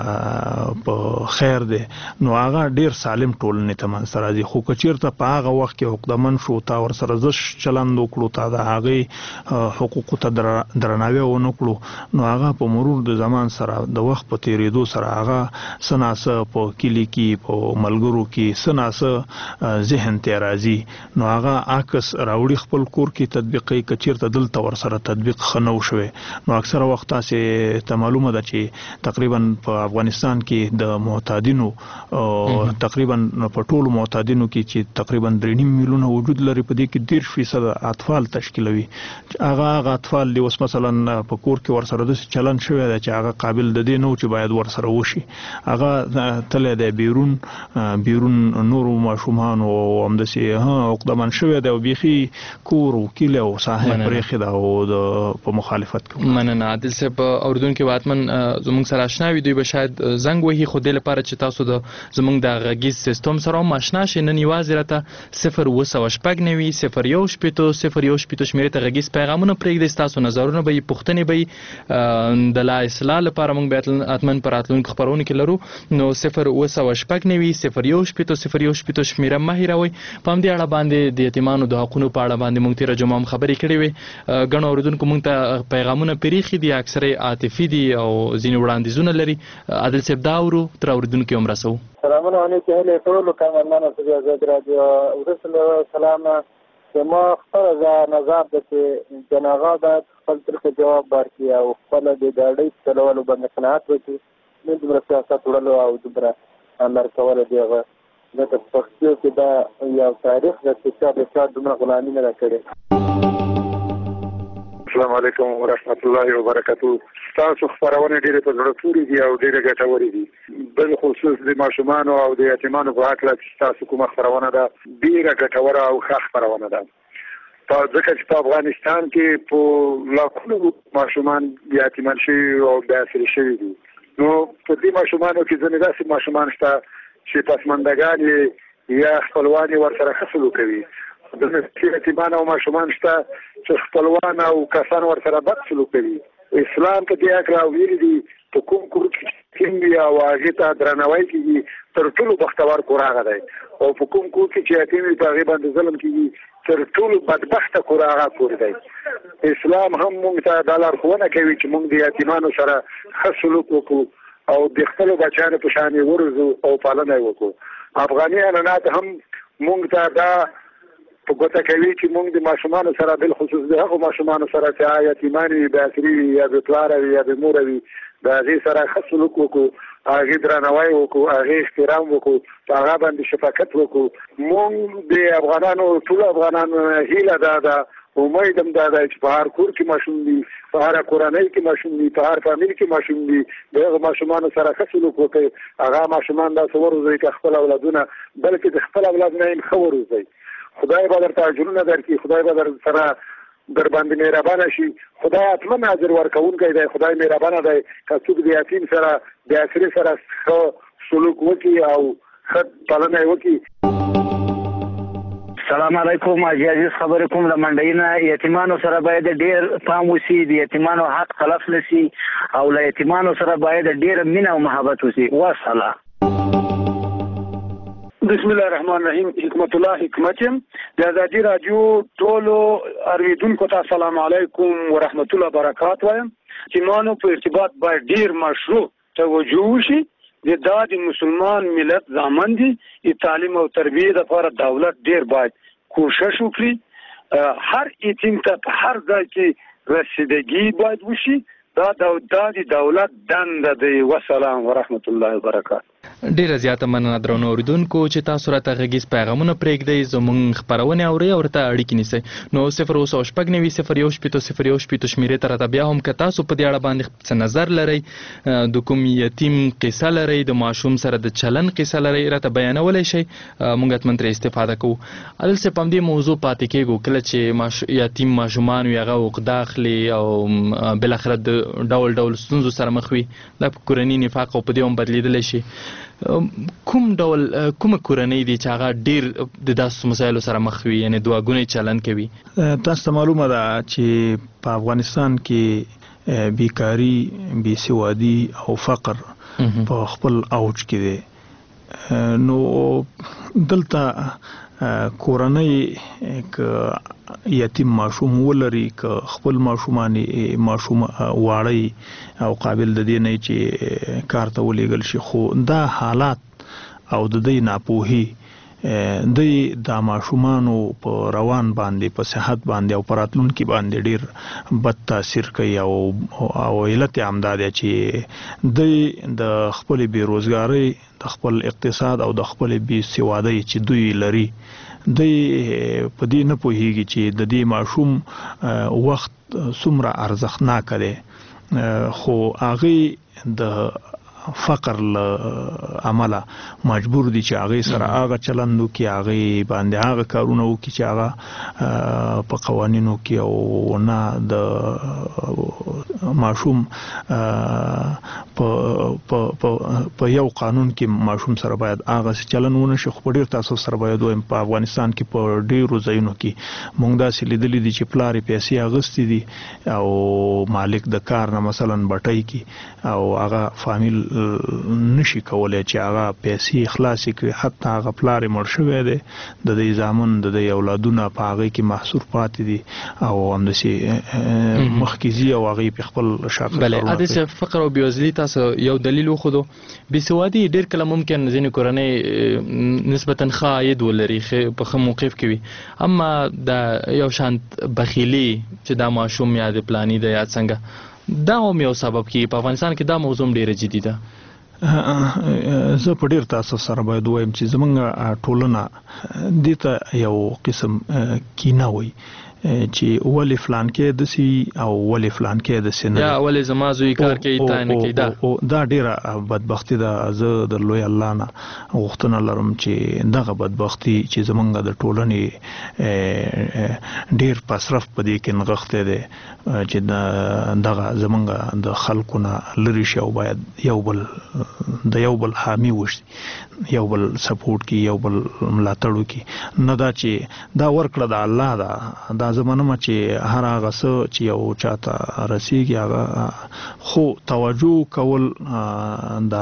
په خیر دی نو هغه ډیر سالم ټولنې ته من سره دي خو کچیرته په هغه وخت کې حکومت شو تا ور سره زش چلند وکړو تا د هغه حقوقو ته درناوی ونکړو نو هغه په مرور د زمان سره د وخت په تیریدو سره هغه سناسه په کلی کې په ملګرو کې سناسه ذهن ته راځي نو هغه عکس راوړي خپل کور کې تطبیقي کچیرته دلته ور سره تطبیق خنو شوی نو اکثره وخت تاسو ته معلومه ده چې تقریبا په افغانستان کې د معتادینو تقریبا په ټولو معتادینو کې چې تقریبا 3.5 میلیونه وجود لري په دې کې 10% اطفال تشکیلوي هغه اطفال دی اوس مثلا په کور کې ور سره د چلن شوی دی چې هغه قابل د دې نو چې باید ور سره وشي هغه تل د بیرون نورو ماشومان او همدسي عقدمن شوی دی او بيخي کور وکیل او صاحب پرېخي دا او په مخالفت کوي مننه عادل صاحب اوردون کې واتمن زموږ سره آشنا وي دوی به شاید زنګ وهي خو د لپاره چې تاسو د زموږ د غږیز سیستم سره آشنا شئ نن یوازې راته 0 شمیرې ته غږیز پیغامونه پرېږدئ تاسو نظرونه به پوښتنې به د لا اصلاح لپاره موږ به اتمن پر اتلونکو خبرونه کې لرو نو 0 شمیره مه هیروئ په همدې اړه باندې د یتیمانو د حقونو په اړه باندې موږ تېره جمعه هم خبرې کړې وې ګڼو اورېدونکو موږ ته پیغامونه پرېښي دي اکثره عاطفي دي او ځینې وړاندیزونه لري عادل صاحب دا اورو تر اورېدونکو هم رسوو سلامونه علیکم اهل ټولو کارمندانو ته آزاد رادیو ورسره سلام ما خپل نظر د چې جناغه د خپل طرفه جواب ورکړي او خپل د ګاډۍ چلولو باندې قناعت وکړي نو د سیاست وړلو او د امر کول دیغه د پښتو کې دا یو تاریخ د چې د غلامي نه کړي السلام علیکم ورحمت الله وبرکاته تاسو خبرونه ډیره په زړه پورې دي او ډیره ګټورې دي بل خصوص د ماشومان او د یتیمانو په اړه چې تاسو کومه خبرونه ده ډیره ګټوره او ښه خبرونه ده په ځکه چې په افغانستان کې په لاکونو ماشومان یتیمان شوي او باسر شوي دي نو په دې ماشومانو کې ځینې داسې ماشومان شته چې پسماندګان یا خپلوان ورسره ښه سلوک کوي د یتیمان او ماشومان شته چې خپلوان او کسان ورسره بد سلوک کوي اسلام ته دې اکرا ویلي دي په کوم کور کې کیمیا او هغه ته درناوی کیږي تر ټولو بختور کور هغه دی او په کوم کور کې چې یتیم په هغه باندې ظلم کیږي تر ټولو بدبخته کور هغه کور دی اسلام هم موږ ته د لارښوونه کوي چې موږ د یتیمانو سره ښه سلوک وکړو او د خپل بچیانو په شان ورزو او پالنه وکړو افغاني اعلانات هم موږ ته دا په ګوته کوي چې موږ د ماشومان سره بل خصوص د هغو ماشومان سره چې یتیمانی باسري یا د پلار یا د مور وي د هغې سره ښه سلوک وکړو هغې درناوی وکړو هغې احترام وکړو په هغه باندې شفقت وکړو موږ د افغانانو ټولو افغانانو هیله دا ده امید هم دا ده چې په هر کور کې ماشوم دي په هر کورنۍ کې ماشوم دي په هر فامیل کې ماشوم دي د هغو ماشومانو سره ښه سلوک وکړي هغه ماشومان داسې وروزئ که خپل اولادونه بلکې د خپل اولاد نه یې ښه وروزئ خدای به درته اجرونه درکړي خدای به در سره در باندې مهربانه شي خدای حتما اجر ورکوونکی دی خدای مهربانه دی که څوک د یتیم سره د اسرې سره ښه سلوک وکړي او ښه پالنه یې وکړي السلام علیکم عزیز خبرې کوم له منډۍ نه. یتیمانو سره باید ډیر پام وشي، د یتیمانو حق تلف نشي او له یتیمانو سره باید ډیر مینه او محبت وشي. وصله. بسم الله الرحمن الرحیم. حکمت الله حکمت یم د ازادي رادیو ټولو اوریدونکو ته السلام علیکم ورحمت الله وبرکاته وایم. یتیمانو په ارتباط باید ډیر مشروع توجه وشي. د مسلمان ملت ضامن دي تعلیم او تربیه لپاره دولت ډیر باید کوشش وکړي. هر یتیم ته په هر ځای کې رسیدګي باید وشي. دا د دولت دنده دی. والسلام ورحمت الله وبرکاته. ډیره زیاته مننه درنو اوریدونکو چې تاسو راته غږیز پیغامونه پرېږدئ، زموږ خپرونې اورئ او ورته اړیکې نیسئ. نو 0 شمیرې ته راته بیا هم که تاسو په دې اړه باندې څه نظر لرئ، د کوم یتیم قصه لرئ، د ماشوم سره د چلن قصه لرئ، راته بیانولی شئ، موږ حتمن ترې استفاده کوو. عادل صاحب په همدې موضوع پاتې کېږو. کله چې یتیم ماشومان وي هغه عقده اخلي او بالاخره د ډول ستونزو سره مخ وي، دا په کورني نفاق او په دې هم بدلیدلی شي. کومه کورنۍ دي چې هغه ډیر د داسې مسایلو سره مخ وي، یعنی دواګونی چلن کوي؟ تاسو ته معلومه ده چې په افغانستان کې بیکاری، بیسوادي او فقر په خپل اوج کې دی. نو دلته کورنۍ که یتیم ماشوم ولري، که خپل ماشوم واړی او قابل د دې نه چې کار ته ولېږل شي، خو دا حالات او د دې ناپوهي د ماشومانو په روان باندې، په صحت باندې او په راتلونکي باندې ډیر بد تاثیر کوي. او علت یې همدا دی چې د خپل بیروزګارۍ، د خپل اقتصاد او د خپل بیسوادۍ چې دوی لري، دوی په دې نه پوهیږي چې د دې ماشوم وخت څومره ارزښتناک دی. خو هغه د فقر عمله مجبور دي چې هغه سره هغه چلند وکړي، هغه باندې هغه کارونه وکړي چې هغه په قوانینو کې او نه د ماشوم په یو قانون کې ماشوم سره باید هغه چلند ونه شي. خو ډیر تاسو سره باید وایم په افغانستان کې په ډیرو ځایونو کې موږ داسې لیدلي دي چې پلار پیسې اغستې دي او مالک د کار نه مثلا بټۍ کې او هغه فامیل نشي کولای چې هغه پیسې خلاصې کړي. حتی هغه پلار یې مړ شوی دی، د دې زامن د دې اولادونه په هغې کې محصور پاتې دي او همداسې مخکې ځي او هغې په خپل شاته. بله، عادل فقر او بېوزلي تاسو یو دلیل وښودو. بېسوادي ډېر کله ممکن ځینې کورنۍ نسبتا ښه عاید ولري، په ښه موقف کې وي، اما د یو شانت بخیلي چې دا ماشوم یا د پلاني دی یا څنګه، دا هم یو سبب کې په افغانستان کې دا موضوع ډیره جدي ده. زه په ډیر تاسو سره باید وایم چې زمونږ ټولنه دې ته یو قسم کینه وي چې ولې فلان کې دسی او ولې فلان کې دسی نه، یا ولې زما زوی کار کوي تا نه کوي. دا ډیره بدبختی ده. زه د لوی الله نه غوښتنه لرم چې دغه بدبختی چې زمونږ د ټولنې ډیر پسرف په دې کې نغښتی دی چې دغه زمونږ د خلکو نه لرې شي او باید یو بل حامی وشي، یو بل سپورټ کی، یو بل ملاتړ کی. نه دا چې دا ورکړه د الله ده، دا زمانه چې هر هغه څه چې یو چاته رسیږي هغه خو توجه کول د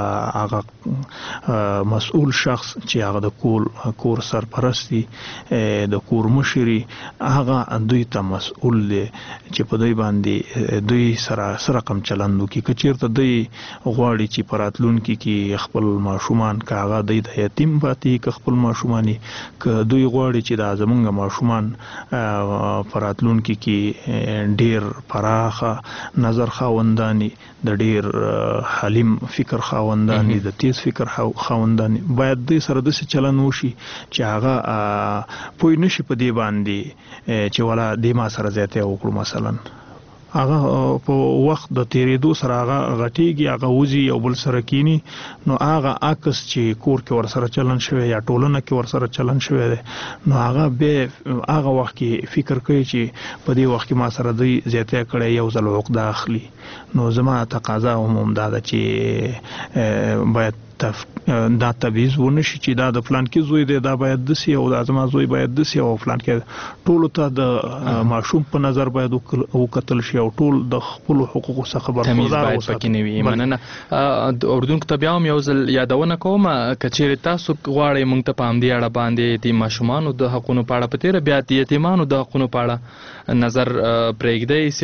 هغه مسؤل شخص چې هغه د کور سرپرستی، د کور مشري، هغه دوی ته مسؤل دی چې په دوی باندې دوی سره رقم چلند وکړي. که چیرته دوی غواړي چې په راتلونکي کې خپل ماشومان که هغه دوی د یتیم پاتې، که خپل ماشوماني، که دوی غواړي چې دا زمونږ ماشومان په راتلونکي کې ډیر پراخه نظر خاونداني، د ډیر حلیم فکر خاونداني، د تیز فکر خاونداني، باید دوی سره داسې چلن وشي چې هغه پوه نشي په دې باندې چې ولا دې ما سره زیاتی وکړو. مثلا هغه په وخت د تیریدو سره هغه غټیږي، هغه وزي یو بل سره کینی، نو هغه عکس چې کور کې ور سره چلن شوی یا ټولنه کې ور سره چلن شوی دی، نو هغه به هغه وخت کې فکر کوي چې په دې وخت کې ما سره دوی زیاته کړي، یو ځل عقده اخلي. نو زما تقاضا هم دا ده چې باید دا تبعیض ونه شي چې دا د فلان کې زوی دی دا باید دسي او دا زما زوی باید دسي او فلان کې ټول ته د ماشوم په نظر باید وکتل شي او ټول د خپل حقوقو څخه برخوردار اوسي پکې نه وي مننه اردوونکو ته بیا هم یو ځل یادونه کوم کچېرې تاسو غواړئ موږ ته په همدې اړه باندې د ماشومانو د حقونو په اړه په تیره بیا د یتیمانو د حقونو په اړه نظر پرېږدئ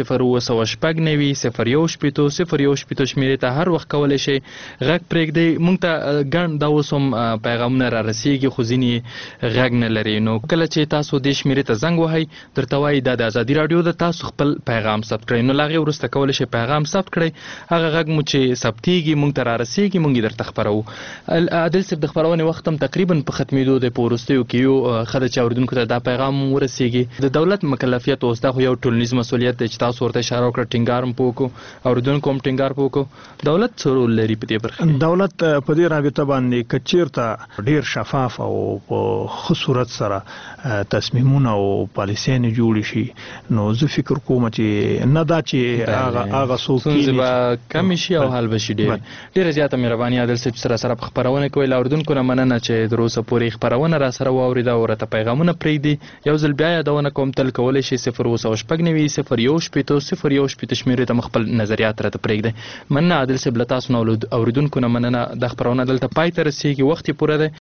0 0 شمیرې ته هر وخت کولی شئ غږ پرېږدئ موږ ته ګڼ دا اوس هم پیغامونه را رسیږي خو ځینې غږ نه لري نو کله چې تاسو دې شمیرې ته زنګ وهئ درته وایي دا د ازادي راډیو د تاسو خپل پیغام ثبت کړئ نو له هغې وروسته کولی شئ پیغام ثبت کړئ هغه غږ مو چې ثبتېږي موږ ته را رسیږي موږ یې درته خپروو عادل صاحب د خپرونې وخت هم تقریبا په ختمېدو دی په وروستیو کې یو ښه ده چې اورېدونکو ته دا پیغام ورسیږي د دولت مکلفیت اوس دا خو یو ټولنیز مسؤلیت دی چې تاسو ورته اشاره وکړه ټینګار هم په وکړو اورېدونکو هم ټینګار په وکړو دولت څه رول لري په دې برخه دولت په دې رابطه باندې کچیرته ډیر شفاف او په ښه صورت سره تصمیمونه او پالیسیانې جوړې شي نو زه فکر کوم چې نه دا چې هغه څوک ستونزې به کمې شي او حل به شي ډېره زیاته مهرباني عادل صاحب سره په خپرونه کوئ له اورېدونکو نه مننه چې تر اوسه پورې خپرونه را سره واورېده او راته پیغامونه پرېږدي یو ځل بیا یادونه کوم تل کولی شئ 0 شمیرې ته خپل نظریات راته پرېږدئ مننه عادل صاحب له تاسو نه اورېدونکو نه مننه دا خپرونه دلته پای ته رسیږي وخت یې پوره دی